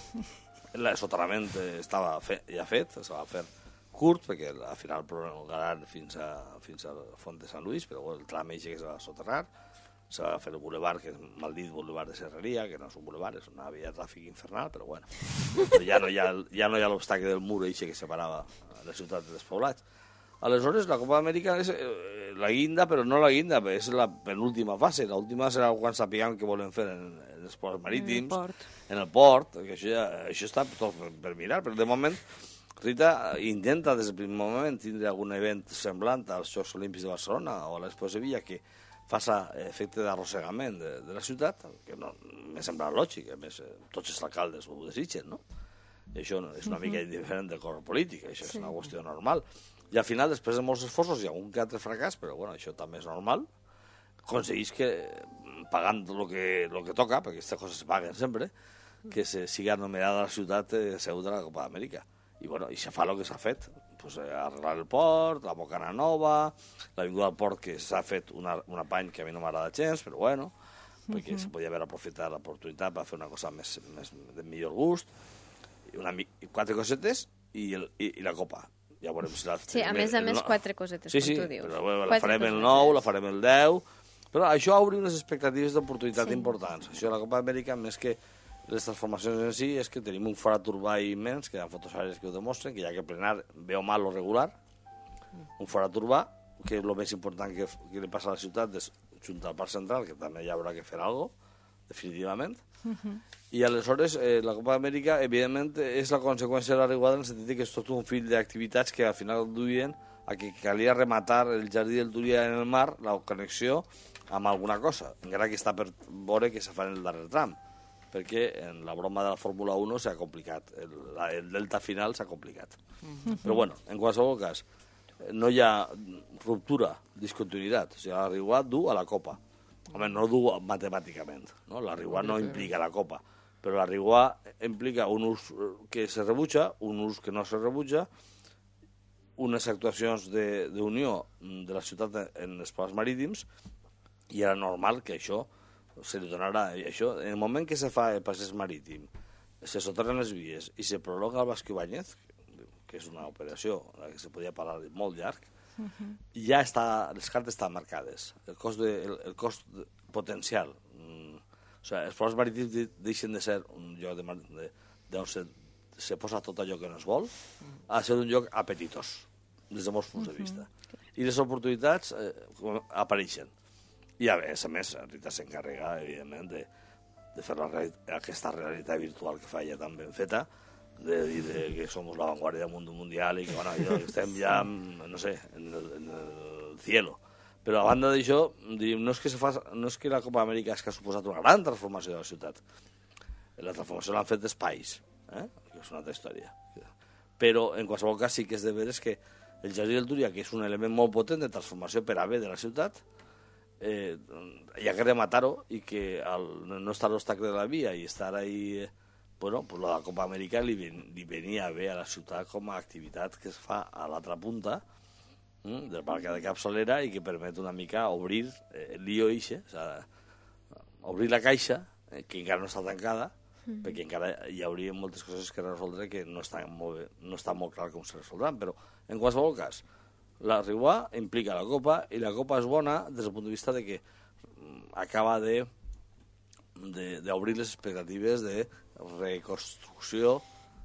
El soterrament estava fe, ja fet, se va fer curt, perquè al final prolongaran fins a, fins a Font de Sant Lluís, però el tram eixe que se va soterrar, se va fer el boulevard, que és un maldit boulevard de Serreria, que no és un boulevard, és una via de tràfic infernal, però bueno, però ja no hi ha, ja no hi ha l'obstacle del mur eixe que separava la ciutat dels poblats. Aleshores, la Copa d'Amèrica és eh, la guinda, però no la guinda, és la penúltima fase. L'última serà quan sapiguem què volen fer en, en els ports marítims, en el port, en el port que això, ja, això està tot per, per mirar, però de moment Rita intenta des del primer moment tindre algun event semblant als Jocs Olímpics de Barcelona o a l'Expo de Sevilla que faça efecte d'arrossegament de, de la ciutat, que no, m'ha semblat lògic, a més tots els alcaldes ho desitgen, no? I això és una mica indiferent del cor polític, això és una qüestió normal. I al final, després de molts esforços, hi ha un que altre fracàs, però bueno, això també és normal, aconsegueix que, pagant el que, lo que toca, perquè aquestes coses se paguen sempre, que se siga anomenada la ciutat eh, seu de la Copa d'Amèrica. I bueno, i se fa el que s'ha fet, pues, eh, arreglar el port, la Bocana Nova, l'avinguda del port, que s'ha fet una, una pany que a mi no m'agrada gens, però bueno, perquè uh -huh. se podia haver aprofitat l'oportunitat per fer una cosa més, més de millor gust, i una, quatre cosetes i, el, i, i la Copa. Ja veurem si la... Sí, a més a més, no... quatre cosetes, sí, com sí, tu dius. Però, bueno, la farem el nou, la farem el deu, però això obre unes expectatives d'oportunitat sí. importants. Això de la Copa d'Amèrica, més que les transformacions en si, és que tenim un forat urbà immens, que hi ha fotos aèries que ho demostren, que hi ha que plenar bé o mal o regular, un forat urbà, que és el més important que, que li passa a la ciutat, és juntar al Parc Central, que també hi haurà que fer alguna cosa, definitivament. Uh-huh. I aleshores eh, la Copa d'Amèrica evidentment és la conseqüència de la riuada en el sentit que és tot un fill d'activitats que al final duien a que calia rematar el Jardí del Túria en el mar, la connexió amb alguna cosa, encara que està per veure que se fa en el darrer tram, perquè en la broma de la Fórmula uno s'ha complicat, el, el delta final s'ha complicat. Uh-huh. Però bueno, en qualsevol cas, no hi ha ruptura, discontinuïtat, o sigui, la riuada du a la Copa. Home, no du matemàticament, no? La riuada no implica la Copa, però la riuada implica un ús que se rebutja, un ús que no se rebutja, unes actuacions d'unió de, de la ciutat en els ports marítims, i era normal que això se li donarà. Això, en el moment que se fa el passeig marítim, se soterren les vies i se prolonga el Basco Ibáñez, que és una operació en la que se podia parlar molt llarg, uh-huh. ja està, les cartes estan marcades. El cost, de, el, el cost de, potencial, mm, o sigui, els ports marítims deixen de ser un lloc de, de, de on se, se posa tot allò que no es vol, a ser un lloc apetitós, des de molts punts de vista. Uh-huh. I les oportunitats eh, apareixen. I a més, a més, Rita s'encarrega, evidentment, de, de fer la, aquesta realitat virtual que fa ella tan ben feta, de dir de que som la vanguardia del mundo mundial i que, bueno, estem ja, no sé, en el, en el cielo. Però a banda d'això, no és que se fa, no és que la Copa d'Amèrica és que ha suposat una gran transformació de la ciutat. La transformació l'han fet d'espais, eh? Que és una altra història. Però, en qualsevol cas, sí que és de veres que el Jardí del Túria, que és un element molt potent de transformació per a bé de la ciutat, eh, hi ha que rematar-ho i que al no estar a l'obstacle de la via i estar ahí, eh, bueno, pues la Copa Amèrica li, ven, li venia bé a la ciutat com a activitat que es fa a l'altra punta mm, del parc de Capçalera i que permet una mica obrir eh, el lío ixe, o sea, obrir la caixa, eh, que encara no està tancada, mm. perquè encara hi hauria moltes coses que resoldre que no està molt, bé, no està molt clar com se resoldran, però en qualsevol cas, la Riuà implica la Copa i la Copa és bona des del punt de vista de que acaba de d'obrir les expectatives de reconstrucció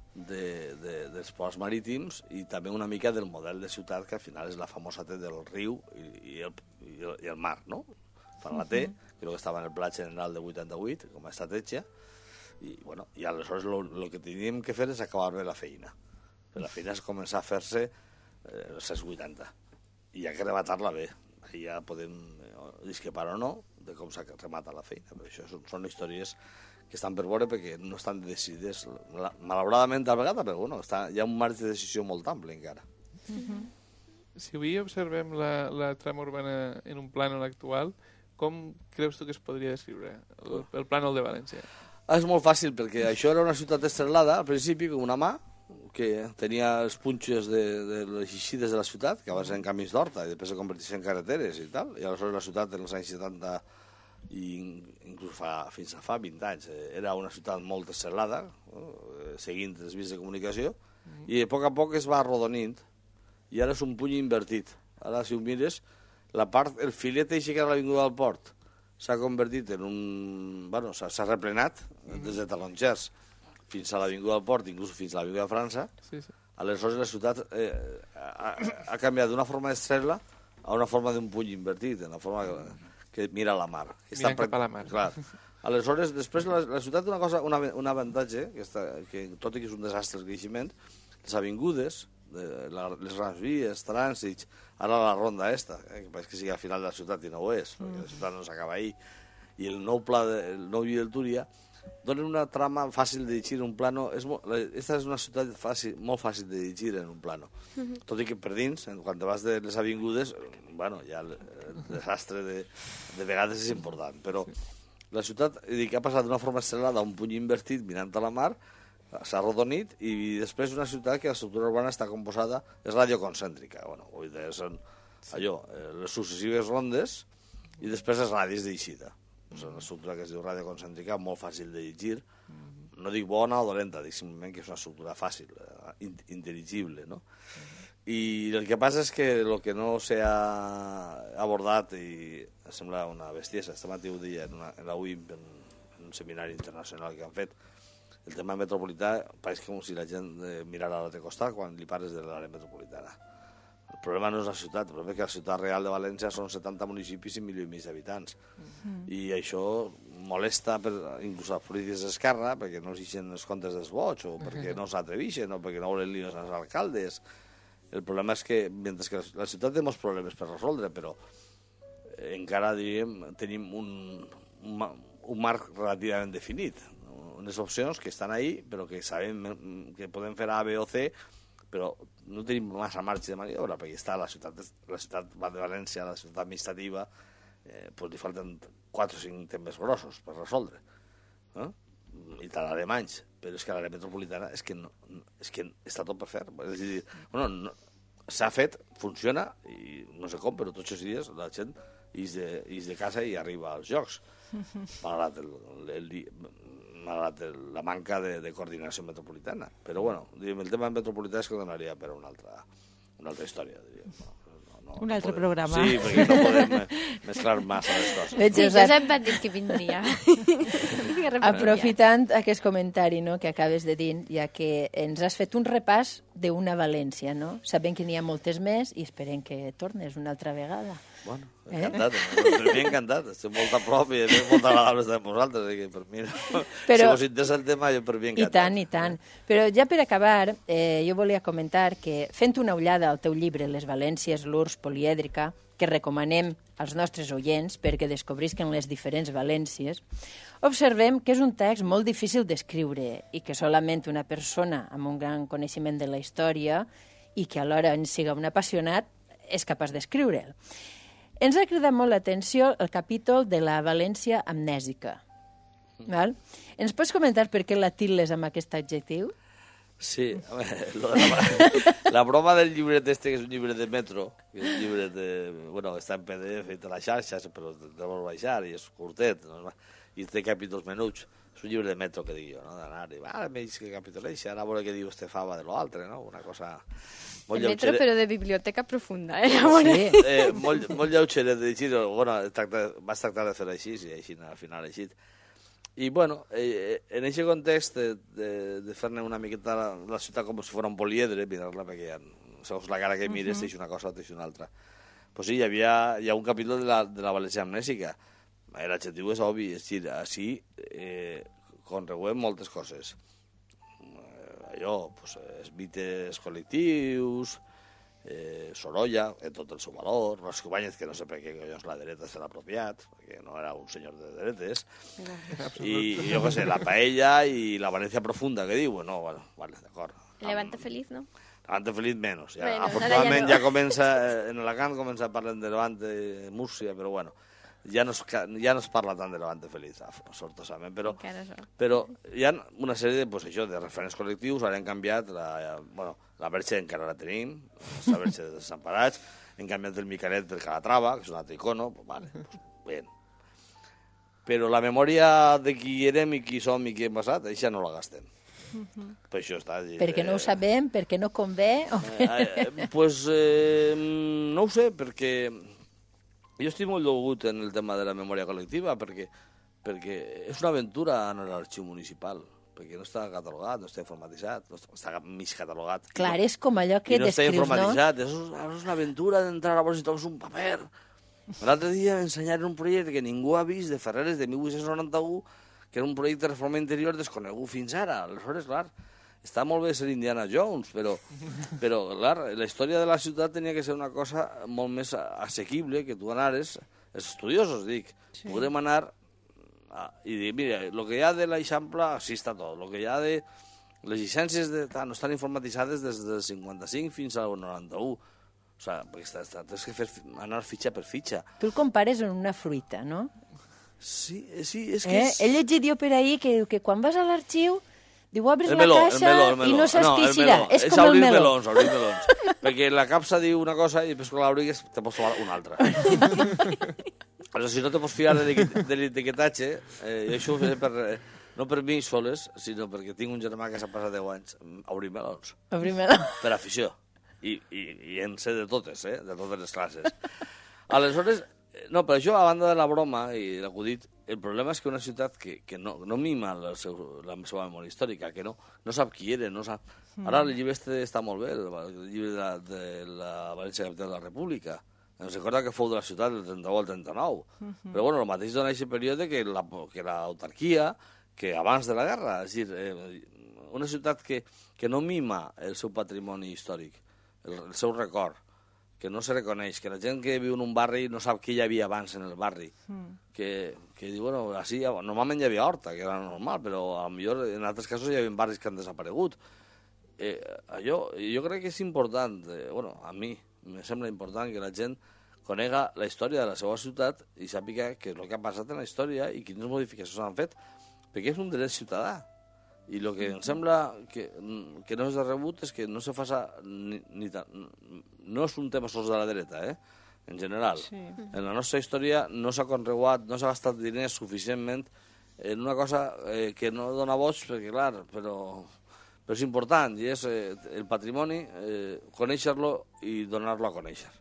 de, de, dels ports marítims i també una mica del model de ciutat que al final és la famosa T del riu i, i, el, i, el, i el mar, no? Fan la T, uh -huh. que és el que estava en el pla general de vuitanta-vuit com a estratègia, i, bueno, i aleshores el que teníem que fer és acabar bé la feina. La feina és començar a fer-se eh, els anys vuitanta i hi ha que rematar-la bé. Ahí ja podem eh, discrepar o no de com s'ha rematat la feina, però això són, són històries que estan per veure perquè no estan decidides, malauradament a vegades, però bueno, està, hi ha un marge de decisió molt ample encara. Uh-huh. Si avui observem la, la trama urbana en un plànol actual, com creus tu que es podria descriure el, el plànol de València? Ah, és molt fàcil, perquè això era una ciutat estrelada al principi, com una mà, que tenia els punxos de, de les eixides de la ciutat, que abans eren camins d'horta i després se converteixen en carreteres i tal, i aleshores la ciutat en els anys setanta i inclús fa, fins a fa vint anys eh, era una ciutat molt estrelada, eh, seguint les vies de comunicació, mm. i a poc a poc es va arrodonint i ara és un puny invertit. Ara, si ho mires, la part, el filet així que era l'avinguda del Port s'ha convertit en un... bueno, s'ha replenat mm. des de Talongers fins a l'avinguda del Port, inclús fins a l'avinguda de França. Sí, sí. Aleshores la ciutat eh, ha, ha canviat d'una forma d'estrella a una forma d'un puny invertit, en la forma que, que mira la mar. Que Mirant cap a la mar. Clar. Aleshores, després la, la ciutat té una cosa, una, un avantatge, que, està, que tot i que és un desastre el creixement, les avingudes, de, la, les grans vies, trànsits, ara la ronda esta, eh, que pareix que sigui al final de la ciutat i no ho és, perquè la ciutat no s'acaba ahí, i el nou pla, de, el nou Via del Túria, donen una trama fàcil de dirigir un plano. És molt, esta és una ciutat fàcil, molt fàcil de dirigir en un plano. Uh -huh. Tot i que per dins, quan te vas de les avingudes, bueno, ja el, el desastre de, de vegades és important, però la ciutat que ha passat d'una forma estrellada a un puny invertit mirant a la mar, s'ha arrodonit, i després una ciutat que l'estructura urbana està composada, és radioconcèntrica. Bueno, vull dir, són allò, les successives rondes i després els radis d'eixida. És una estructura que es diu radioconcèntrica, molt fàcil de llegir. No dic bona o dolenta, dic simplement que és una estructura fàcil, intel·ligible, no? I el que passa és que el que no s'ha abordat, i em sembla una bestiesa, este matí ho deia en, una, en la U I M, en, en un seminari internacional que han fet, el tema metropolità pareix com si la gent mirara a l'altre costat quan li parles de l'àrea metropolitana. El problema no és la ciutat, el problema és que la ciutat real de València són setanta municipis i un milió i mig d'habitants. Uh-huh. I això molesta per, inclús a polítics d'Esquerra, perquè no s'ixen els comptes dels vots, o perquè no s'atrevixen, o perquè no volen líos als alcaldes. El problema és que, mentre que la ciutat té molts problemes per resoldre, però eh, encara, diríem, tenim un, un, un marc relativament definit. Unes opcions que estan ahí, però que sabem que podem fer A, B o C, però no tenim massa marge de maniobra, perquè està la ciutat, la ciutat de València, la ciutat administrativa, eh, pues li falten quatre o cinc temes grossos per resoldre, eh? I tant alemanys, però és que l'àrea metropolitana és que, no, és que està tot per fer. És a dir, bueno, no, s'ha fet, funciona, i no sé com, però tots els dies la gent ix de, ix de casa i arriba als jocs, malgrat el, el, el malgrat la manca de, de coordinació metropolitana. Però, bueno, diríem, el tema metropolità és que donaria per una altra, una altra història, diríem. No, no, un no altre podem, programa. Sí, perquè no podem mesclar massa les coses. Sí, Josep va dir que vindria. Aprofitant aquest comentari, no, que acabes de dir, ja que ens has fet un repàs d'una València, no? Sabem que n'hi ha moltes més i esperem que tornes una altra vegada. Bueno, encantat, eh? Per mi encantat. Estic molt a prop i és molt agradable estar amb vosaltres, que per mi, no. Però, si us interessa el tema, jo per mi encantat. I tant, i tant. Però ja per acabar, eh, jo volia comentar que fent una ullada al teu llibre Les Valències, l'U R S S polièdrica, que recomanem als nostres oients perquè descobrisquen les diferents Valències, observem que és un text molt difícil d'escriure i que solament una persona amb un gran coneixement de la història i que alhora en siga un apassionat, és capaç d'escriure'l. Ens ha cridat molt l'atenció el capítol de la València amnèsica. Val? Ens pots comentar per què la tildes amb aquest adjectiu? Sí, lo de la, la broma del llibret este, que és un llibre de metro, que és un llibre de... Bueno, està en P D F i té la xarxa, però debeu baixar, i és curtet, no? I té capítols menuts. És un llibre de metro, que dic jo, no? D'anar, i va, menys que capítol eixe, ara a veure què diu este Fava de l'altre, no? Una cosa... De metro, però de biblioteca profunda, eh? Sí. eh molt, molt lleugeret de llegir, bueno, tracta, vas tractar de fer així, i així, al final així. I, bueno, eh, en aquest context de, de, de fer-ne una miqueta la, la ciutat com si fos un poliedre, mirar-la, perquè ja, segons la cara que mires, uh -huh. t'eix una cosa o t'eix una altra. Pues sí, hi havia hi ha un capítol de la, de la València amnèsica. L'adjectiu és obvi, és dir, així eh, conreguem moltes coses. Eh, allò, pues, els mites col·lectius, eh, Sorolla, en tot el seu valor, Ros Cubáñez, que no sé per què collons la dreta se l'ha apropiat, perquè no era un senyor de dretes, i, i jo què sé, la paella i la València profunda, que diu, no, bueno, vale, d'acord. Levante feliz, no? Levante feliz menos. Ja, bueno, afortunadament ja, no. ja comença, en Alacant comença a parlar de Levante, Múrcia, però bueno, ja no es, ja no es parla tant de Levante feliz, sortosament, però, però hi ha una sèrie de, pues, això, de referents col·lectius, ara han canviat, la, bueno, la Verge encara la tenim, la Verge de Desemparats, hem canviat el Micalet per Calatrava, que és un altre icono, pues, vale, pues, bé. Però la memòria de qui érem i qui som i qui hem passat, això no la gastem. Uh-huh. Per això està... Perquè no ho sabem, perquè no convé... O... Eh, eh, pues eh, no ho sé, perquè jo estic molt llogut en el tema de la memòria col·lectiva, perquè, perquè és una aventura en l'arxiu municipal, perquè no està catalogat, no està informatitzat, no està, està mig catalogat. Clar, no, és com allò que no descrius, no? està informatitzat, és, és una aventura d'entrar a veure si trobes un paper. L'altre dia m'ensenyaren un projecte que ningú ha vist de Ferreres de mil vuit-cents noranta-u, que era un projecte de reforma interior desconegut fins ara. Aleshores, clar, està molt bé ser Indiana Jones, però, però clar, la història de la ciutat tenia que ser una cosa molt més assequible, que tu anares, els estudiosos, dic, sí. Podrem anar a, i dir, mira, el que hi ha de l'Eixample, així està tot, el que hi ha de... Les llicències de, no estan informatitzades des del cinquanta-cinc fins al noranta-u. O sigui, perquè està, està, tens que fer, anar fitxa per fitxa. Tu el compares amb una fruita, no? Sí, sí, és que... Eh? És... He llegit jo per ahir que, que quan vas a l'arxiu, diu, obres el la meló, caixa el meló, el meló. i no saps no, què hi serà. És és com el obrir meló. melons, obrir melons. Perquè la capsa diu una cosa i després quan l'obrigues te pots trobar una altra. Però si no te pots fiar de l'etiquetatge, eh, i això ho faré per... Eh, no per mi soles, sinó perquè tinc un germà que s'ha passat deu anys a obrir melons. Obrir melons. Per afició. I, i, i en sé de totes, eh? De totes les classes. Aleshores, no, per això, a banda de la broma i l'acudit, el problema és que una ciutat que, que no, no mima la, seu, la seva memòria històrica, que no, no sap qui era, no sap... Ara el llibre este està molt bé, el, el llibre de la, de la València Capital de la República. Ens recorda que fou de la ciutat del trenta-u al trenta-nou. Uh -huh. Però bueno, el mateix dona aquest període que la, que l'autarquia, que abans de la guerra, és dir, eh, una ciutat que, que no mima el seu patrimoni històric, el, el seu record, que no se reconeix, que la gent que viu en un barri no sap què hi havia abans en el barri, mm. que, que diu, bueno, així, normalment hi havia horta, que era normal, però a millor en altres casos hi havia barris que han desaparegut. Eh, allò, jo crec que és important, eh, bueno, a mi me sembla important que la gent conega la història de la seva ciutat i sàpiga què és el que ha passat en la història i quines modificacions s'han fet, perquè és un dret ciutadà. I el que em sembla que, que no és de rebut és que no se faça ni, ni tan, no és un tema sols de la dreta, eh? En general. Sí. En la nostra història no s'ha conreguat, no s'ha gastat diners suficientment en una cosa eh, que no dona boig, perquè clar, però, però és important, i és eh, el patrimoni, eh, conèixer-lo i donar-lo a conèixer.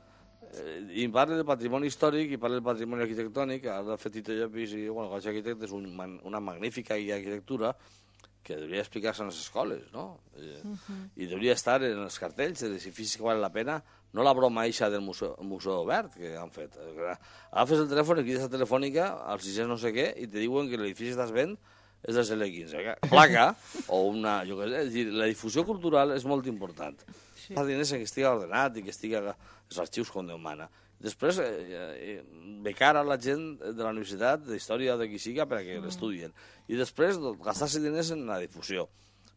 Eh, I parla del patrimoni històric i parla del patrimoni arquitectònic. Ara ha fet Tito Llopis i, bueno, el arquitecte és un, una magnífica guia d'arquitectura que hauria explicar-se a les escoles, no? Eh, uh-huh. I hauria estar en els cartells de edificis que valen la pena, no la broma eixa del museu, museu obert que han fet. Agafes el telèfon i crides a Telefònica, al sis cents no sé què, i te diuen que l'edifici estàs vent és del segle quinze. Placa, o una... Jo què sé, és dir, la difusió cultural és molt important. Sí. Fa diners que estigui ordenat i que estigui els arxius com Déu mana. Després, eh, eh, becar a la gent de la universitat, d'història o de qui siga, perquè mm. l'estudien. I després, gastar-se diners en la difusió.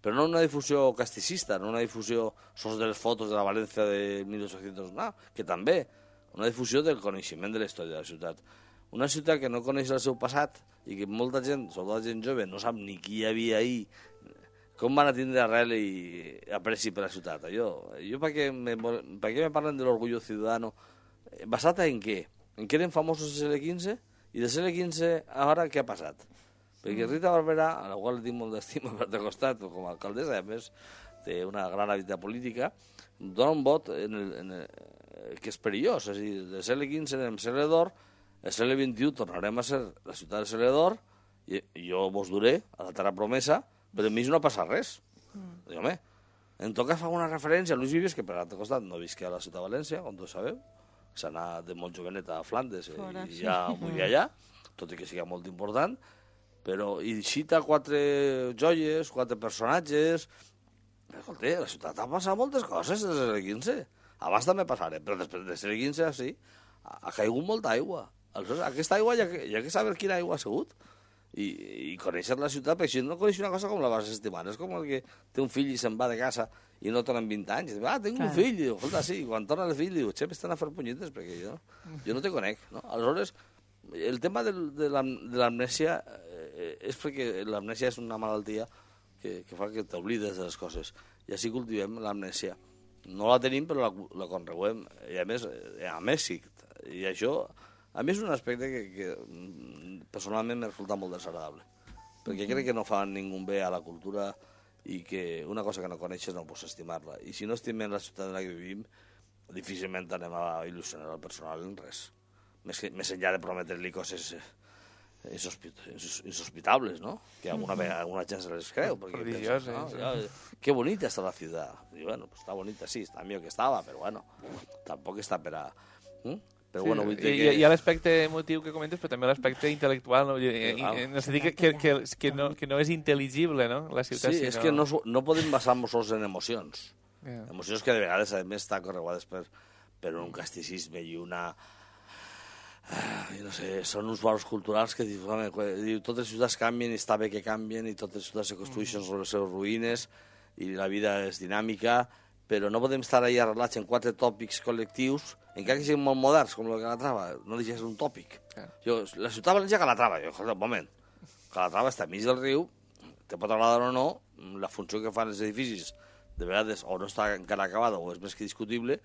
però no una difusió casticista, no una difusió sols de les fotos de la València de mil vuit-cents, no, que també, una difusió del coneixement de la història de la ciutat. Una ciutat que no coneix el seu passat i que molta gent, sobretot gent jove, no sap ni qui hi havia ahir, com van a tindre arrel i apreci per la ciutat. Jo, jo per què me, per què me parlen de l'orgullo ciudadano? Basat en què? En què eren famosos del segle quinze? I del segle quinze ara què ha passat? Perquè Rita Barberà, a la qual tinc molt d'estima per de costat, com a alcaldessa, a més, té una gran habilitat política, dona un vot en el, en el, que és perillós. És a dir, del segle quinze anem al segle d'or, el segle vint-i-u tornarem a ser la ciutat del segle d'or, i jo vos duré a la terra promesa, però enmig no passa res. Mm. Dic, home, en tot cas fa una referència a Luis Vives, que per l'altre costat no visqué a la ciutat de València, com tots sabeu, s'ha anat de molt jovenet a Flandes eh, Fora, i ja sí. Muy allà, tot i que sigui molt important, però i cita quatre joies, quatre personatges. Escolta, la ciutat ha passat moltes coses des del segle quinze. Abans també passaré, però després del segle quinze sí, ha, ha caigut molta aigua. Aleshores, aquesta aigua ja que, ja que saber quina aigua ha sigut. I, i conèixer la ciutat, perquè si no coneix una cosa com la vas estimant. És com el que té un fill i se'n va de casa i no torna en vint anys. Ah, tinc Clar. un fill. I diu, escolta, sí, quan torna el fill, diu, xep, estan a fer punyetes, perquè jo, jo no te conec. No? Aleshores, el tema de, de l'amnèsia eh, és perquè l'amnèsia és una malaltia que, que fa que t'oblides de les coses. I així cultivem l'amnèsia. No la tenim, però la, la conreguem. I a més, eh, a Mèxic. I això... A mi és un aspecte que, que personalment m'ha resultat molt desagradable, perquè crec que no fa ningú bé a la cultura i que una cosa que no coneixes no pots estimar-la. I si no estimem la ciutat en la que vivim, difícilment anem a il·lusionar el personal en res. Més, que, més enllà de prometre-li coses insospitables, ¿no? Que alguna, vez, alguna gent se les creu. Prodigioses. ¿No? Ja, qué bonita está la ciudad. Y bueno, pues está bonita, sí, está millor que estava, però bueno, tampoc està per a... ¿Mm? Però, sí, bueno, vull dir que... Hi ha l'aspecte emotiu que comentes, però també l'aspecte intel·lectual, no? En el sentit que, que, que, que, no, que no és intel·ligible, no? La ciutat, sí, és sinó... que no, no podem basar-nos sols en emocions. Yeah. Emocions que de vegades, a més, estan correguades per, per un casticisme i una... Uh, no sé, són uns valors culturals que diu, home, diu, totes les ciutats canvien i està bé que canvien i totes les ciutats se construeixen mm. sobre les seves ruïnes i la vida és dinàmica, però no podem estar ahí arreglats en quatre tòpics col·lectius, encara que siguin molt moderns, com el Calatrava, no deixes un tòpic. Yeah. Jo, la ciutat València Calatrava, jo, un moment, Calatrava està mig del riu, te pot agradar o no, la funció que fan els edificis, de vegades o no està encara acabada o és més que discutible,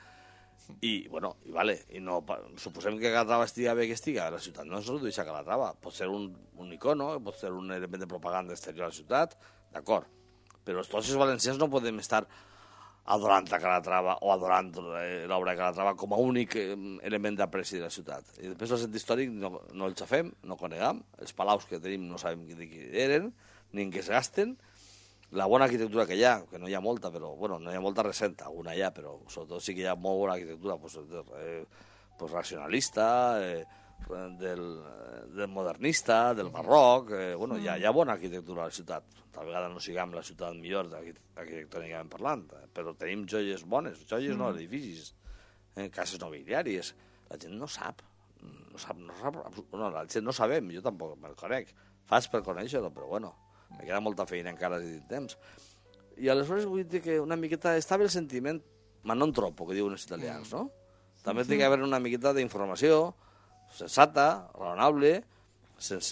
i, bueno, i vale, i no, suposem que Calatrava estiga bé que estiga, la ciutat no es redueix a Calatrava, pot ser un, un icono, pot ser un element de propaganda exterior a la ciutat, d'acord, però tots els valencians no podem estar adorant a Calatrava o adorant l'obra de Calatrava com a únic element d'apreci de la ciutat. I després el centre històric no, no el xafem, no conegam, els palaus que tenim no sabem de qui eren, ni en què es gasten, la bona arquitectura que hi ha, que no hi ha molta, però, bueno, no hi ha molta recent, alguna hi ha, però sobretot sí que hi ha molt bona arquitectura, pues, eh, pues racionalista, eh, del, del modernista, del barroc, eh, bueno, mm. hi, ha, hi ha bona arquitectura a la ciutat. Tal vegada no siguem la ciutat millor arquitectònicament parlant, però tenim joies bones, joies mm. no, edificis, eh, cases nobiliàries. La gent no sap, no sap, no sap, no, la gent no sabem, jo tampoc me'l conec, fas per conèixer-lo, però bueno, me queda molta feina encara si temps. I aleshores vull dir que una miqueta estava el sentiment, ma non troppo, que diuen els italians, no? També mm. té que haver una miqueta d'informació, sensata, raonable, sense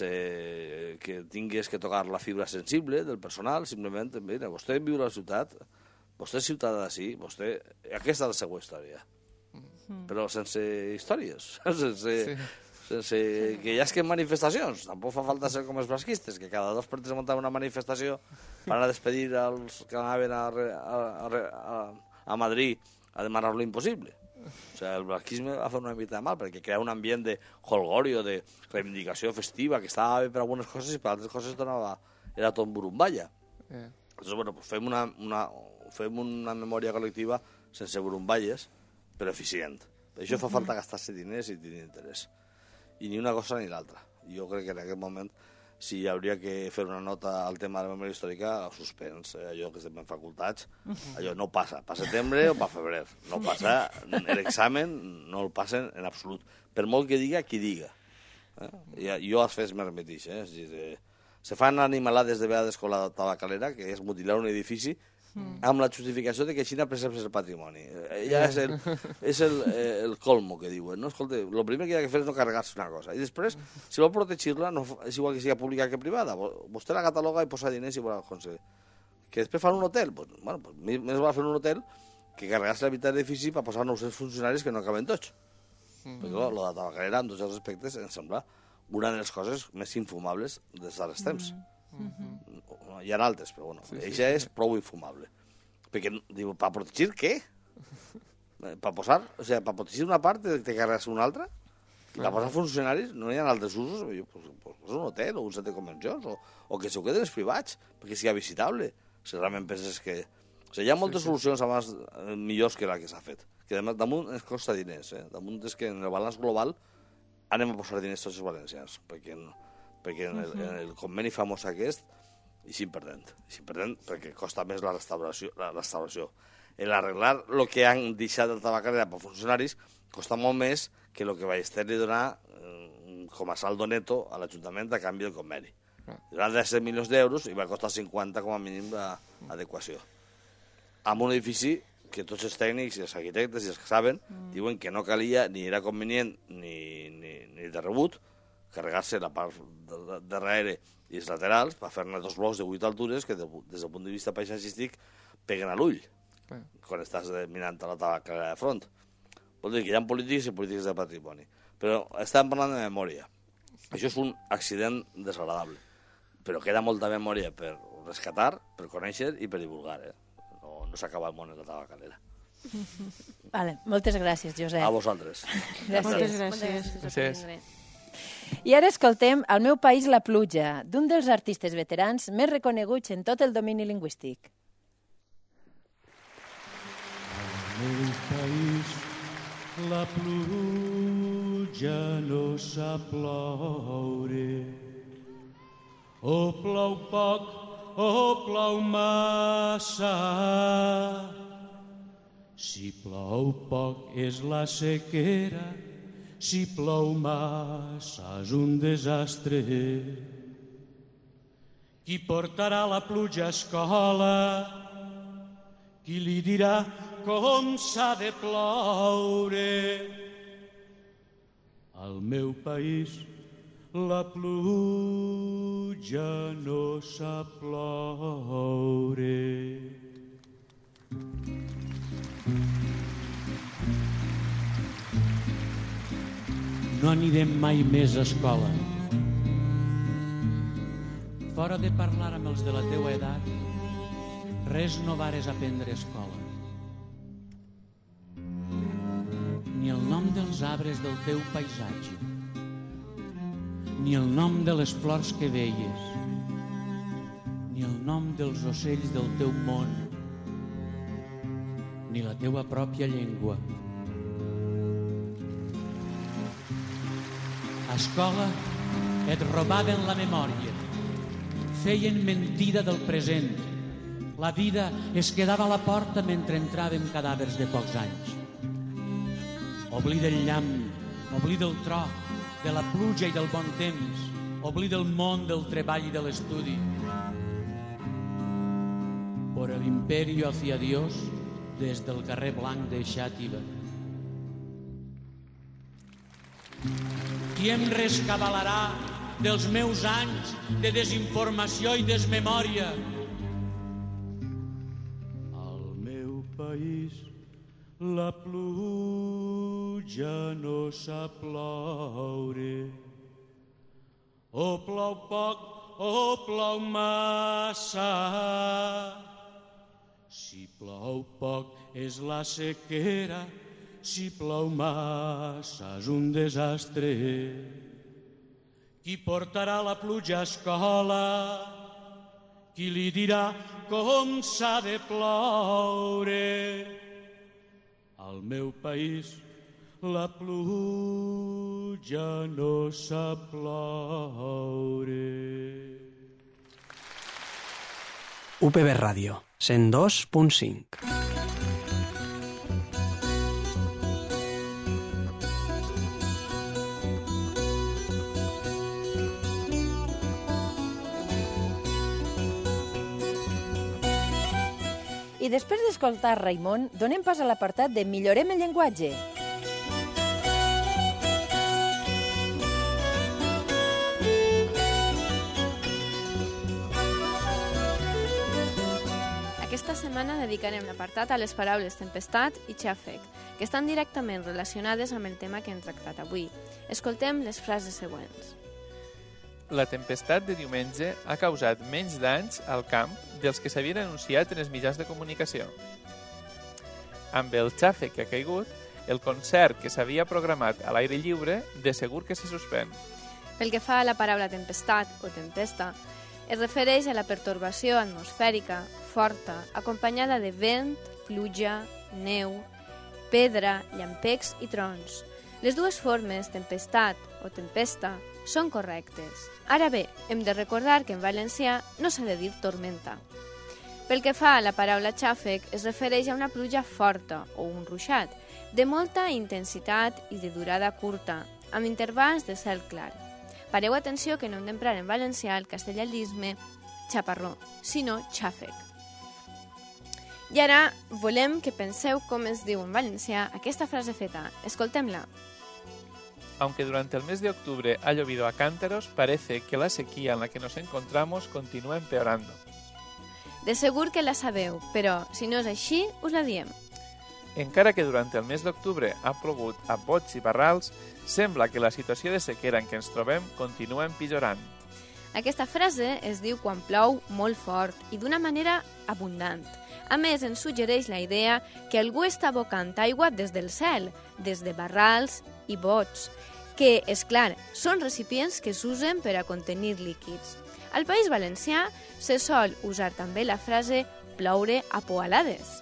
que tingues que tocar la fibra sensible del personal, simplement, mira, vostè viu a la ciutat, vostè és ciutadà d'ací, vostè... Aquesta és la seva història. Mm. Però sense històries, sense, sí. sense que hi hagi manifestacions. Tampoc fa falta ser com els basquistes, que cada dos per tres muntaven una manifestació per anar a despedir els que anaven a, a, a, a Madrid a demanar lo impossible. O sea, el blanquisme va fer una mica de mal perquè crea un ambient de holgorio, de reivindicació festiva, que estava bé per algunes coses i per altres coses donava, era tot burumballa. Yeah. Entonces, bueno, pues fem una, una, fem una memòria col·lectiva sense burumballes, però eficient. Per això fa falta gastar-se diners i tenir interès. I ni una cosa ni l'altra. Jo crec que en aquest moment, si hi hauria que fer una nota al tema de la memòria històrica, suspens, eh, allò que estem en facultats, allò no passa, pa setembre o pa febrer, no passa, l'examen no el passen en absolut, per molt que diga qui diga. Eh? Jo als fets me repeteix, eh? És dir, eh, se fan animalades de vegades con la tabacalera, que és mutilar un edifici, amb la justificació de que Xina preserva el patrimoni. Ja és el, és el, eh, el colmo que diuen. No? Escolta, el primer que ha de fer és no carregar-se una cosa. I després, si vol protegir-la, no, és igual que sigui pública que privada. Vostè la cataloga i posa diners i vol aconseguir. Que després fan un hotel. Pues, bueno, pues, més val fer un hotel que carregar-se la mitad de l'edifici per posar nou-cents funcionaris que no caben tots. Mm. Perquè el de la tabacalera, en tots els aspectes, em sembla una de les coses més infumables des dels temps. Mm -hmm. Hi ha altres, però bueno, sí, sí, és prou infumable. Perquè, diu, per protegir què? Per posar, o sigui, per protegir una part te carregar-se una altra? I per posar funcionaris no hi ha altres usos? Pues, pues, pues un hotel o un centre de convencions o, o que s'ho queden els privats perquè sigui visitable. Si realment penses que... O sigui, hi ha moltes sí, sí. solucions abans millors que la que s'ha fet. Que damunt ens costa diners, eh? Damunt és que en el balanç global anem a posar diners tots els valencians, perquè, perquè en, el, en el conveni famós aquest i s'hi perdent, i s'hi perdent perquè costa més la restauració. La restauració. El arreglar el que han deixat de tabacalera per funcionaris costa molt més que el que Ballester li donar eh, com a saldo neto a l'Ajuntament a canvi del conveni. Durant disset milions d'euros i va costar cinquanta com a mínim d'adequació. Amb un edifici que tots els tècnics i els arquitectes i els que saben mm. diuen que no calia ni era convenient ni, ni, ni de rebut carregar-se la part de, de, darrere i els laterals per fer-ne dos blocs de vuit altures que de, des del punt de vista paisatgístic peguen a l'ull mm. quan estàs mirant a la tabacalera de front. Vol dir que hi ha polítics i polítics de patrimoni. Però estàvem parlant de memòria. Això és un accident desagradable. Però queda molta memòria per rescatar, per conèixer i per divulgar, eh? No, no s'acaba el món de la tabacalera. Vale, moltes gràcies, Josep. A vosaltres. Gràcies. Moltes gràcies. Gràcies. I ara escoltem El meu país, la pluja, d'un dels artistes veterans més reconeguts en tot el domini lingüístic. El meu país, la pluja no sap ploure. O plou poc o plou massa. Si plou poc és la sequera, si plou massa és un desastre. Qui portarà la pluja a escola? Qui li dirà com s'ha de ploure? Al meu país la pluja no sap ploure. No anirem mai més a escola. Fora de parlar amb els de la teua edat, res no vares aprendre a escola. Ni el nom dels arbres del teu paisatge, ni el nom de les flors que veies, ni el nom dels ocells del teu món, ni la teua pròpia llengua. A escola et robaven la memòria, feien mentida del present. La vida es quedava a la porta mentre entràvem cadàvers de pocs anys. Oblida el llamp, oblida el tro, de la pluja i del bon temps, oblida el món del treball i de l'estudi. Por el imperio hacia Dios, des del carrer Blanc de Xàtiva. Qui em rescabalarà dels meus anys de desinformació i desmemòria? Al meu país la pluja no sap ploure. O plou poc o plou massa. Si plou poc és la sequera, si plou massa és un desastre. Qui portarà la pluja a escola? Qui li dirà com s'ha de ploure? Al meu país la pluja no sap ploure. U P B Ràdio, cent dos punt cinc. I després d'escoltar Raimon, donem pas a l'apartat de Millorem el llenguatge. Aquesta setmana dedicarem l'apartat a les paraules tempestat i xàfec, que estan directament relacionades amb el tema que hem tractat avui. Escoltem les frases següents. La tempestat de diumenge ha causat menys danys al camp dels que s'havien anunciat en els mitjans de comunicació. Amb el xàfec que ha caigut, el concert que s'havia programat a l'aire lliure de segur que se suspèn. Pel que fa a la paraula tempestat o tempesta, es refereix a la pertorbació atmosfèrica forta, acompanyada de vent, pluja, neu, pedra, llampecs i trons. Les dues formes, tempestat o tempesta, són correctes. Ara bé, hem de recordar que en valencià no s'ha de dir tormenta. Pel que fa a la paraula xàfec, es refereix a una pluja forta o un ruixat, de molta intensitat i de durada curta, amb intervals de cel clar. Pareu atenció que no hem d'emprar en valencià el castellanisme xaparró, sinó xàfec. I ara volem que penseu com es diu en valencià aquesta frase feta. Escoltem-la. Aunque durante el mes de octubre ha llovido a cántaros, parece que la sequía en la que nos encontramos continúa empeorando. De segur que la sabeu, però si no és així, us la diem. Encara que durant el mes d'octubre ha plogut a bots i barrals, sembla que la situació de sequera en què ens trobem continua empitjorant. Aquesta frase es diu quan plou molt fort i d'una manera abundant. A més, ens suggereix la idea que algú està abocant aigua des del cel, des de barrals i bots, que, és clar, són recipients que s'usen per a contenir líquids. Al País Valencià se sol usar també la frase ploure a poalades.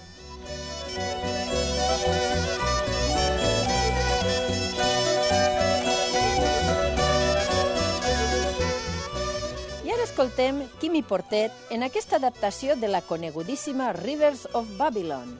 I ara escoltem Quimi Portet en aquesta adaptació de la conegudíssima Rivers of Babylon.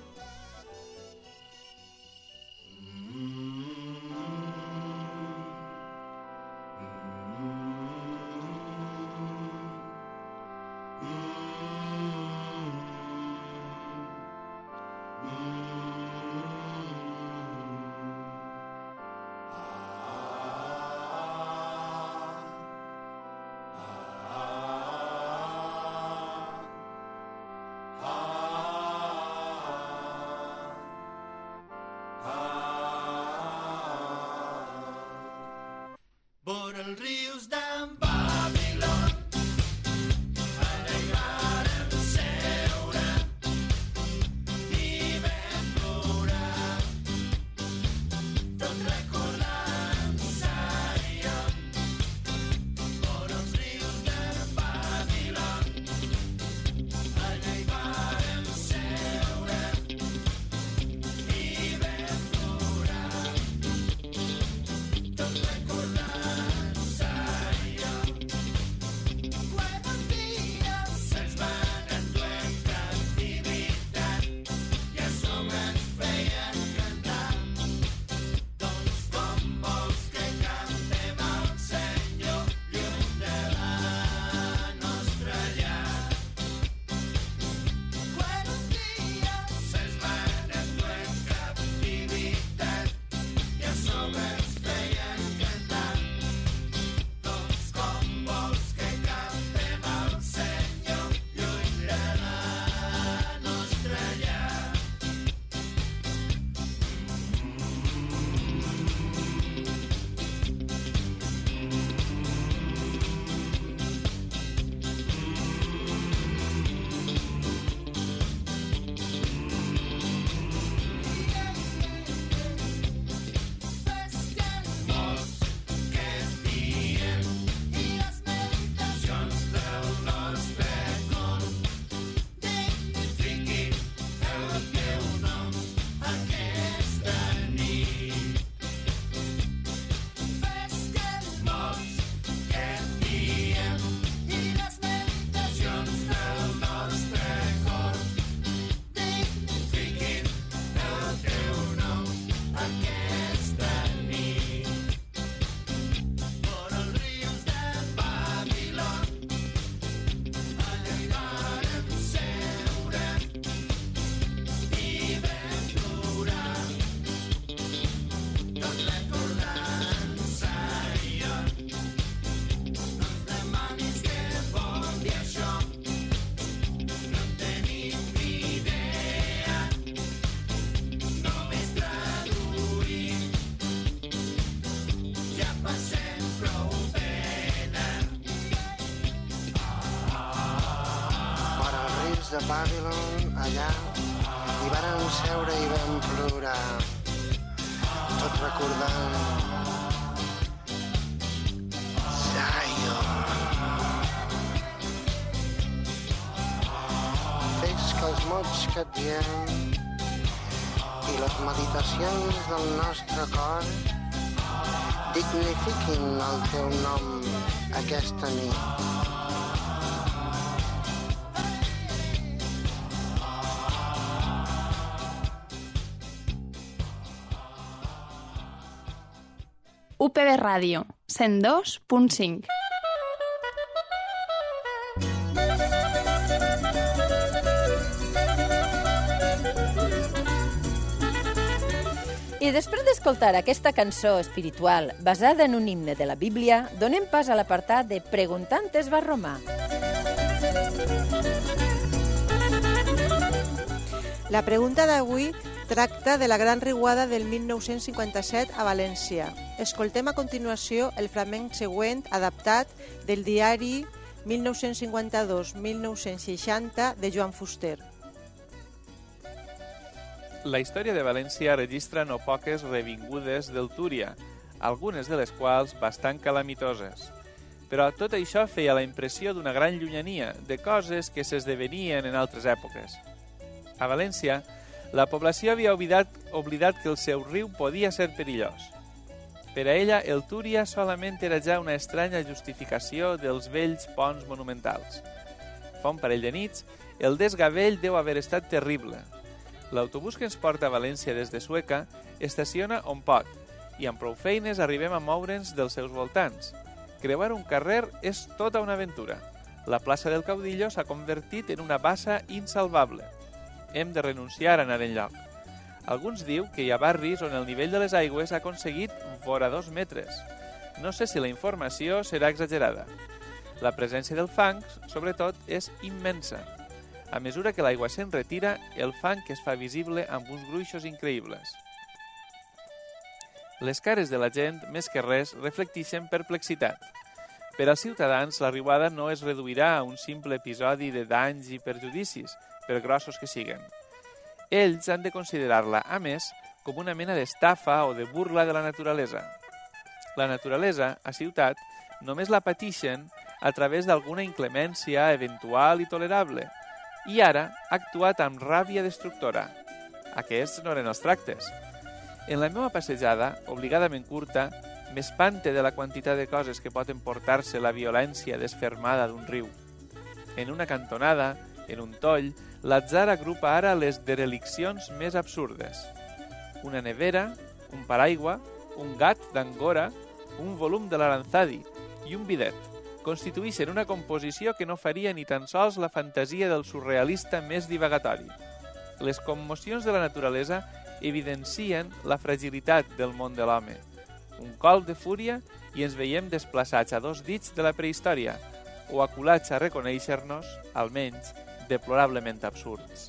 de Babylon, allà, i varen seure i vam plorar, tot recordant Zion. Fes que els mots que et diem i les meditacions del nostre cor dignifiquin el teu nom aquesta nit. U P B Ràdio, cent dos punt cinc. I després d'escoltar aquesta cançó espiritual basada en un himne de la Bíblia, donem pas a l'apartat de Preguntantes va Romà. La pregunta d'avui tracta de la gran riuada del mil nou-cents cinquanta-set a València. Escoltem a continuació el flamenc següent adaptat del diari mil nou-cents cinquanta-dos mil nou-cents seixanta de Joan Fuster. La història de València registra no poques revingudes del Túria, algunes de les quals bastant calamitoses. Però tot això feia la impressió d'una gran llunyania, de coses que s'esdevenien en altres èpoques. A València, la població havia oblidat, oblidat que el seu riu podia ser perillós. Per a ella, el Túria solament era ja una estranya justificació dels vells ponts monumentals. Fa un parell de nits, el desgavell deu haver estat terrible. L'autobús que ens porta a València des de Sueca estaciona on pot, i amb prou feines arribem a moure'ns dels seus voltants. Creuar un carrer és tota una aventura. La plaça del Caudillo s'ha convertit en una bassa insalvable. Hem de renunciar a anar enlloc. Alguns diu que hi ha barris on el nivell de les aigües ha aconseguit vora dos metres. No sé si la informació serà exagerada. La presència del fang, sobretot, és immensa. A mesura que l'aigua se'n retira, el fang es fa visible amb uns gruixos increïbles. Les cares de la gent, més que res, reflecteixen perplexitat. Per als ciutadans, la riuada no es reduirà a un simple episodi de danys i perjudicis, per grossos que siguen. Ells han de considerar-la, a més, com una mena d'estafa o de burla de la naturalesa. La naturalesa, a ciutat, només la pateixen a través d'alguna inclemència eventual i tolerable, i ara ha actuat amb ràbia destructora. Aquests no eren els tractes. En la meva passejada, obligadament curta, m'espante de la quantitat de coses que pot emportar-se la violència desfermada d'un riu. En una cantonada, en un toll, l'atzar agrupa ara les dereliccions més absurdes. Una nevera, un paraigua, un gat d'Angora, un volum de l'Aranzadi i un bidet constitueixen una composició que no faria ni tan sols la fantasia del surrealista més divagatori. Les commocions de la naturalesa evidencien la fragilitat del món de l'home. Un col de fúria i ens veiem desplaçats a dos dits de la prehistòria, o aculats a reconèixer-nos, almenys, deplorablement absurds.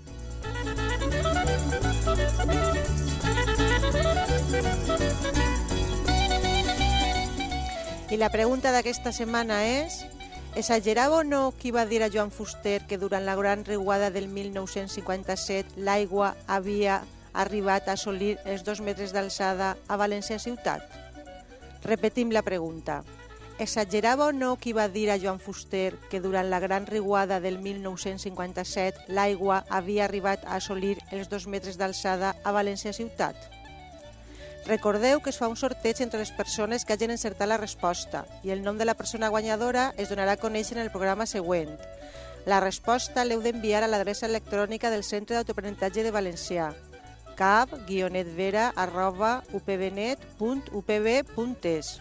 I la pregunta d'aquesta setmana és: exagerava o no qui va dir a Joan Fuster que durant la gran riuada del mil nou-cents cinquanta-set l'aigua havia arribat a assolir els dos metres d'alçada a València ciutat? Repetim la pregunta. Exagerava o no qui va dir a Joan Fuster que durant la gran riuada del mil nou-cents cinquanta-set l'aigua havia arribat a assolir els dos metres d'alçada a València ciutat? Recordeu que es fa un sorteig entre les persones que hagin encertat la resposta i el nom de la persona guanyadora es donarà a conèixer en el programa següent. La resposta l'heu d'enviar a l'adreça electrònica del Centre d'Autoaprenentatge de Valencià, cap guionet vera arroba upbnet punt upb punt es.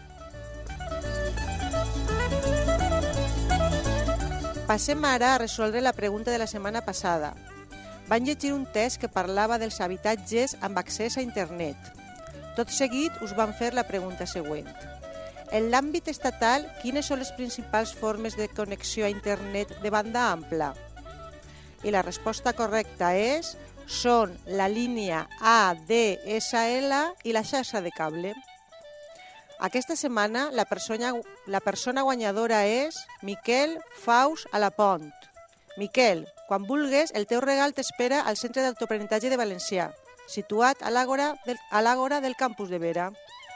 Passem ara a resoldre la pregunta de la setmana passada. Van llegir un text que parlava dels habitatges amb accés a internet. Tot seguit us van fer la pregunta següent. En l'àmbit estatal, quines són les principals formes de connexió a internet de banda ampla? I la resposta correcta és: són la línia A D S L i la xarxa de cable. Aquesta setmana la persona, la persona guanyadora és Miquel Faus Alapont. Miquel, quan vulgues, el teu regal t'espera al Centre d'Autoaprenentatge de Valencià, situat a l'Àgora del, a l'Àgora del campus de Vera.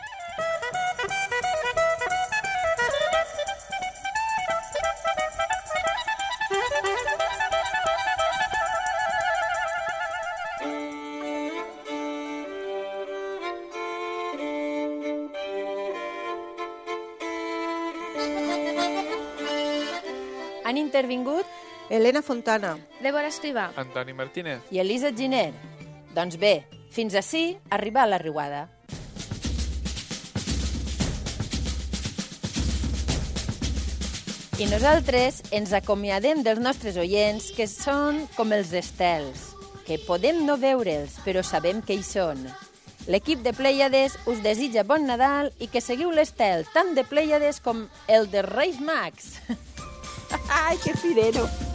Han intervingut Helena Fontana, Débora Escrivà Antoni Martínez. i Elisa Giner. Doncs bé, fins ací arribar a la riuada. I nosaltres ens acomiadem dels nostres oients, que són com els estels, que podem no veure'ls, però sabem que hi són. L'equip de Plèiades us desitja bon Nadal i que seguiu l'estel tant de Plèiades com el de Reis Mags. Ai, que firero!